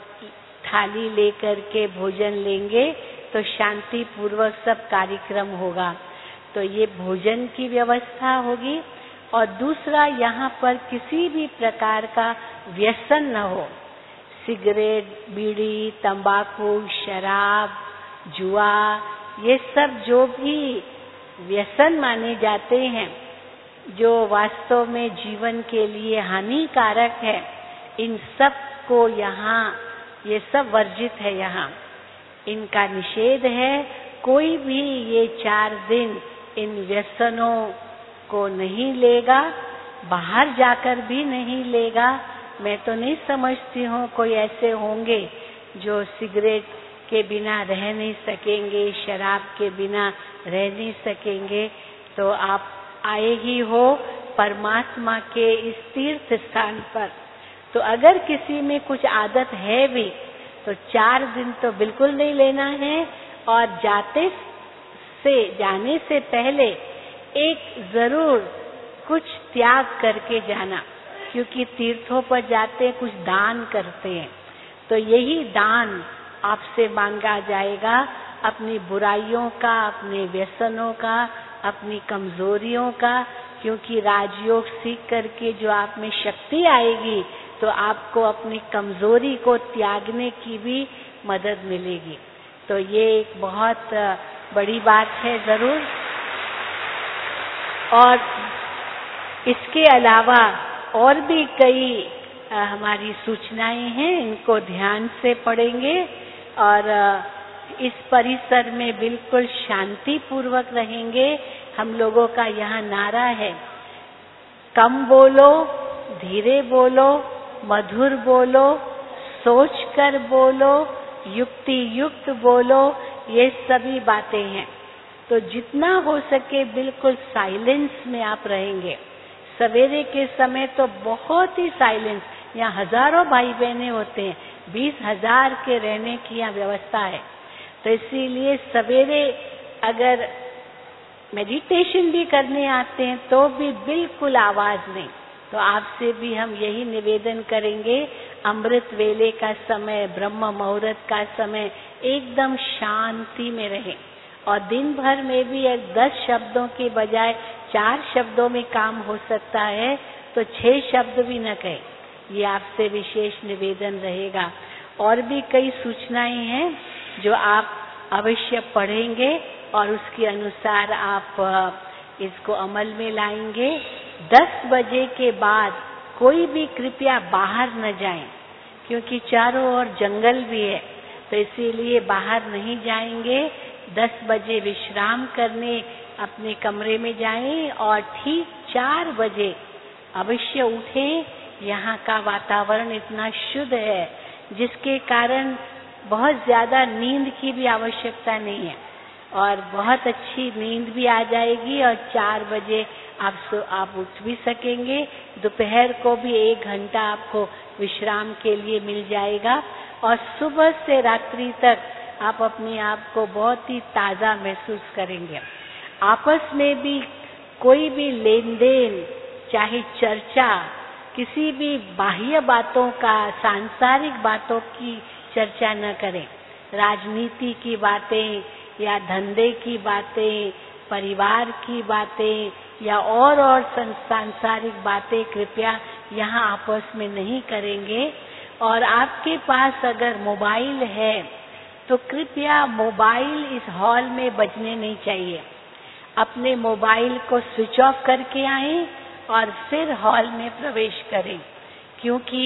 थाली लेकर के भोजन लेंगे, तो शांति पूर्वक सब कार्यक्रम होगा। तो ये भोजन की व्यवस्था होगी। और दूसरा, यहाँ पर किसी भी प्रकार का व्यसन न हो। सिगरेट, बीड़ी, तंबाकू, शराब, जुआ, ये सब जो भी व्यसन माने जाते हैं, जो वास्तव में जीवन के लिए हानिकारक है, इन सब को यहाँ, ये सब वर्जित है। यहाँ इनका निषेध है। कोई भी ये चार दिन इन व्यसनों को नहीं लेगा, बाहर जाकर भी नहीं लेगा। मैं तो नहीं समझती हूँ कोई ऐसे होंगे जो सिगरेट के बिना रह नहीं सकेंगे, शराब के बिना रह नहीं सकेंगे। तो आप आए ही हो परमात्मा के इस तीर्थ स्थान पर, तो अगर किसी में कुछ आदत है भी, तो चार दिन तो बिल्कुल नहीं लेना है। और जाते से जाने से पहले एक जरूर कुछ त्याग करके जाना, क्योंकि तीर्थों पर जाते कुछ दान करते हैं। तो यही दान आपसे मांगा जाएगा, अपनी बुराइयों का, अपने व्यसनों का, अपनी कमजोरियों का, क्योंकि राजयोग सीख करके जो आप में शक्ति आएगी, तो आपको अपनी कमजोरी को त्यागने की भी मदद मिलेगी। तो ये एक बहुत बड़ी बात है जरूर। और इसके अलावा और भी कई आ, हमारी सूचनाएं हैं, इनको ध्यान से पढ़ेंगे। और आ, इस परिसर में बिल्कुल शांति पूर्वक रहेंगे। हम लोगों का यहाँ नारा है, कम बोलो, धीरे बोलो, मधुर बोलो, सोच कर बोलो, युक्ति युक्त बोलो, ये सभी बातें हैं। तो जितना हो सके बिल्कुल साइलेंस में आप रहेंगे। सवेरे के समय तो बहुत ही साइलेंस, यहाँ हजारों भाई बहने होते हैं, बीस हजार के रहने की यहाँ व्यवस्था है। तो इसीलिए सवेरे अगर मेडिटेशन भी करने आते हैं तो भी बिल्कुल आवाज नहीं। तो आपसे भी हम यही निवेदन करेंगे, अमृत वेले का समय, ब्रह्म मुहूर्त का समय एकदम शांति में रहे। और दिन भर में भी एक दस शब्दों के बजाय चार शब्दों में काम हो सकता है तो छह शब्द भी न कहे, ये आपसे विशेष निवेदन रहेगा। और भी कई सूचनाएं हैं जो आप अवश्य पढ़ेंगे और उसके अनुसार आप इसको अमल में लाएंगे। दस बजे के बाद कोई भी कृपया बाहर न जाएं, क्योंकि चारों ओर जंगल भी है, तो इसीलिए बाहर नहीं जाएंगे। दस बजे विश्राम करने अपने कमरे में जाएं और ठीक चार बजे अवश्य उठें। यहाँ का वातावरण इतना शुद्ध है जिसके कारण बहुत ज्यादा नींद की भी आवश्यकता नहीं है और बहुत अच्छी नींद भी आ जाएगी और चार बजे आप सो आप उठ भी सकेंगे। दोपहर को भी एक घंटा आपको विश्राम के लिए मिल जाएगा और सुबह से रात्रि तक आप अपने आप को बहुत ही ताजा महसूस करेंगे। आपस में भी कोई भी लेन देन, चाहे चर्चा, किसी भी बाह्य बातों का, सांसारिक बातों की चर्चा न करें। राजनीति की बातें या धंधे की बातें, परिवार की बातें या और और सांसारिक बातें कृपया यहाँ आपस में नहीं करेंगे। और आपके पास अगर मोबाइल है तो कृपया मोबाइल इस हॉल में बजने नहीं चाहिए। अपने मोबाइल को स्विच ऑफ करके आएं और फिर हॉल में प्रवेश करें, क्योंकि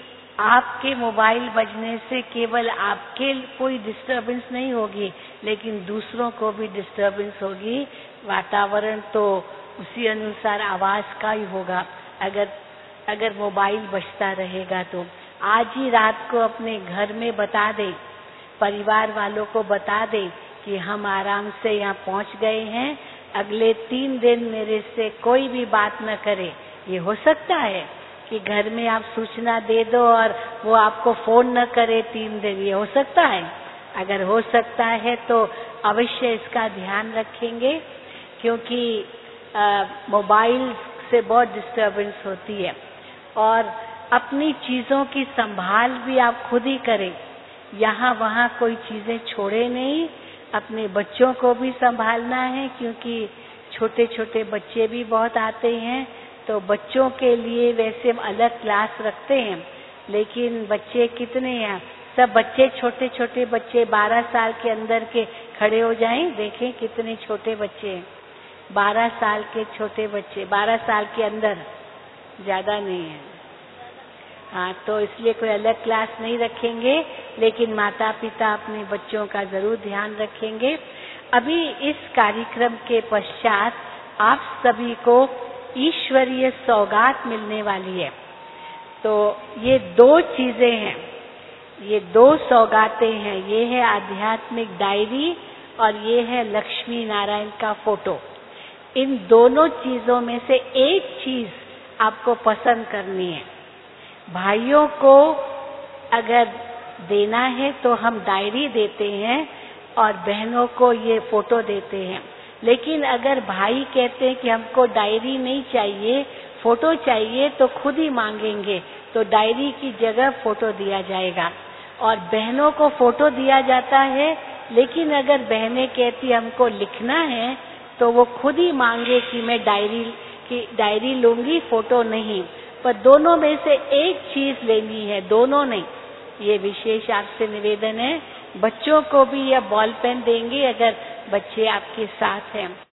आपके मोबाइल बजने से केवल आपके कोई डिस्टरबेंस नहीं होगी लेकिन दूसरों को भी डिस्टरबेंस होगी। वातावरण तो उसी अनुसार आवाज का ही होगा अगर अगर मोबाइल बजता रहेगा। तो आज ही रात को अपने घर में बता दें, परिवार वालों को बता दें कि हम आराम से यहाँ पहुँच गए हैं, अगले तीन दिन मेरे से कोई भी बात न करे। ये हो सकता है कि घर में आप सूचना दे दो और वो आपको फोन न करे तीन दिन, ये हो सकता है। अगर हो सकता है तो अवश्य इसका ध्यान रखेंगे, क्योंकि मोबाइल से बहुत डिस्टरबेंस होती है। और अपनी चीजों की संभाल भी आप खुद ही करें, यहाँ वहाँ कोई चीजें छोड़े नहीं। अपने बच्चों को भी संभालना है, क्योंकि छोटे छोटे बच्चे भी बहुत आते हैं। तो बच्चों के लिए वैसे हम अलग क्लास रखते हैं, लेकिन बच्चे कितने हैं? सब बच्चे छोटे छोटे बच्चे बारह साल के अंदर के खड़े हो जाएं, देखें कितने छोटे बच्चे हैं। बारह साल के छोटे बच्चे, बारह साल के अंदर, ज्यादा नहीं है। हाँ, तो इसलिए कोई अलग क्लास नहीं रखेंगे, लेकिन माता पिता अपने बच्चों का जरूर ध्यान रखेंगे। अभी इस कार्यक्रम के पश्चात आप सभी को ईश्वरीय सौगात मिलने वाली है। तो ये दो चीजें हैं, ये दो सौगातें हैं। ये है आध्यात्मिक डायरी और ये है लक्ष्मी नारायण का फोटो। इन दोनों चीजों में से एक चीज आपको पसंद करनी है। भाइयों को अगर देना है तो हम डायरी देते हैं और बहनों को ये फोटो देते हैं। लेकिन अगर भाई कहते हैं कि हमको डायरी नहीं चाहिए, फोटो चाहिए, तो खुद ही मांगेंगे, तो डायरी की जगह फोटो दिया जाएगा। और बहनों को फोटो दिया जाता है, लेकिन अगर बहनें कहती हमको लिखना है तो वो खुद ही मांगे कि मैं डायरी की डायरी लूंगी, फोटो नहीं। पर दोनों में से एक चीज लेनी है, दोनों नहीं। ये विशेष आपसे निवेदन है। बच्चों को भी यह बॉल पेन देंगे अगर बच्चे आपके साथ हैं।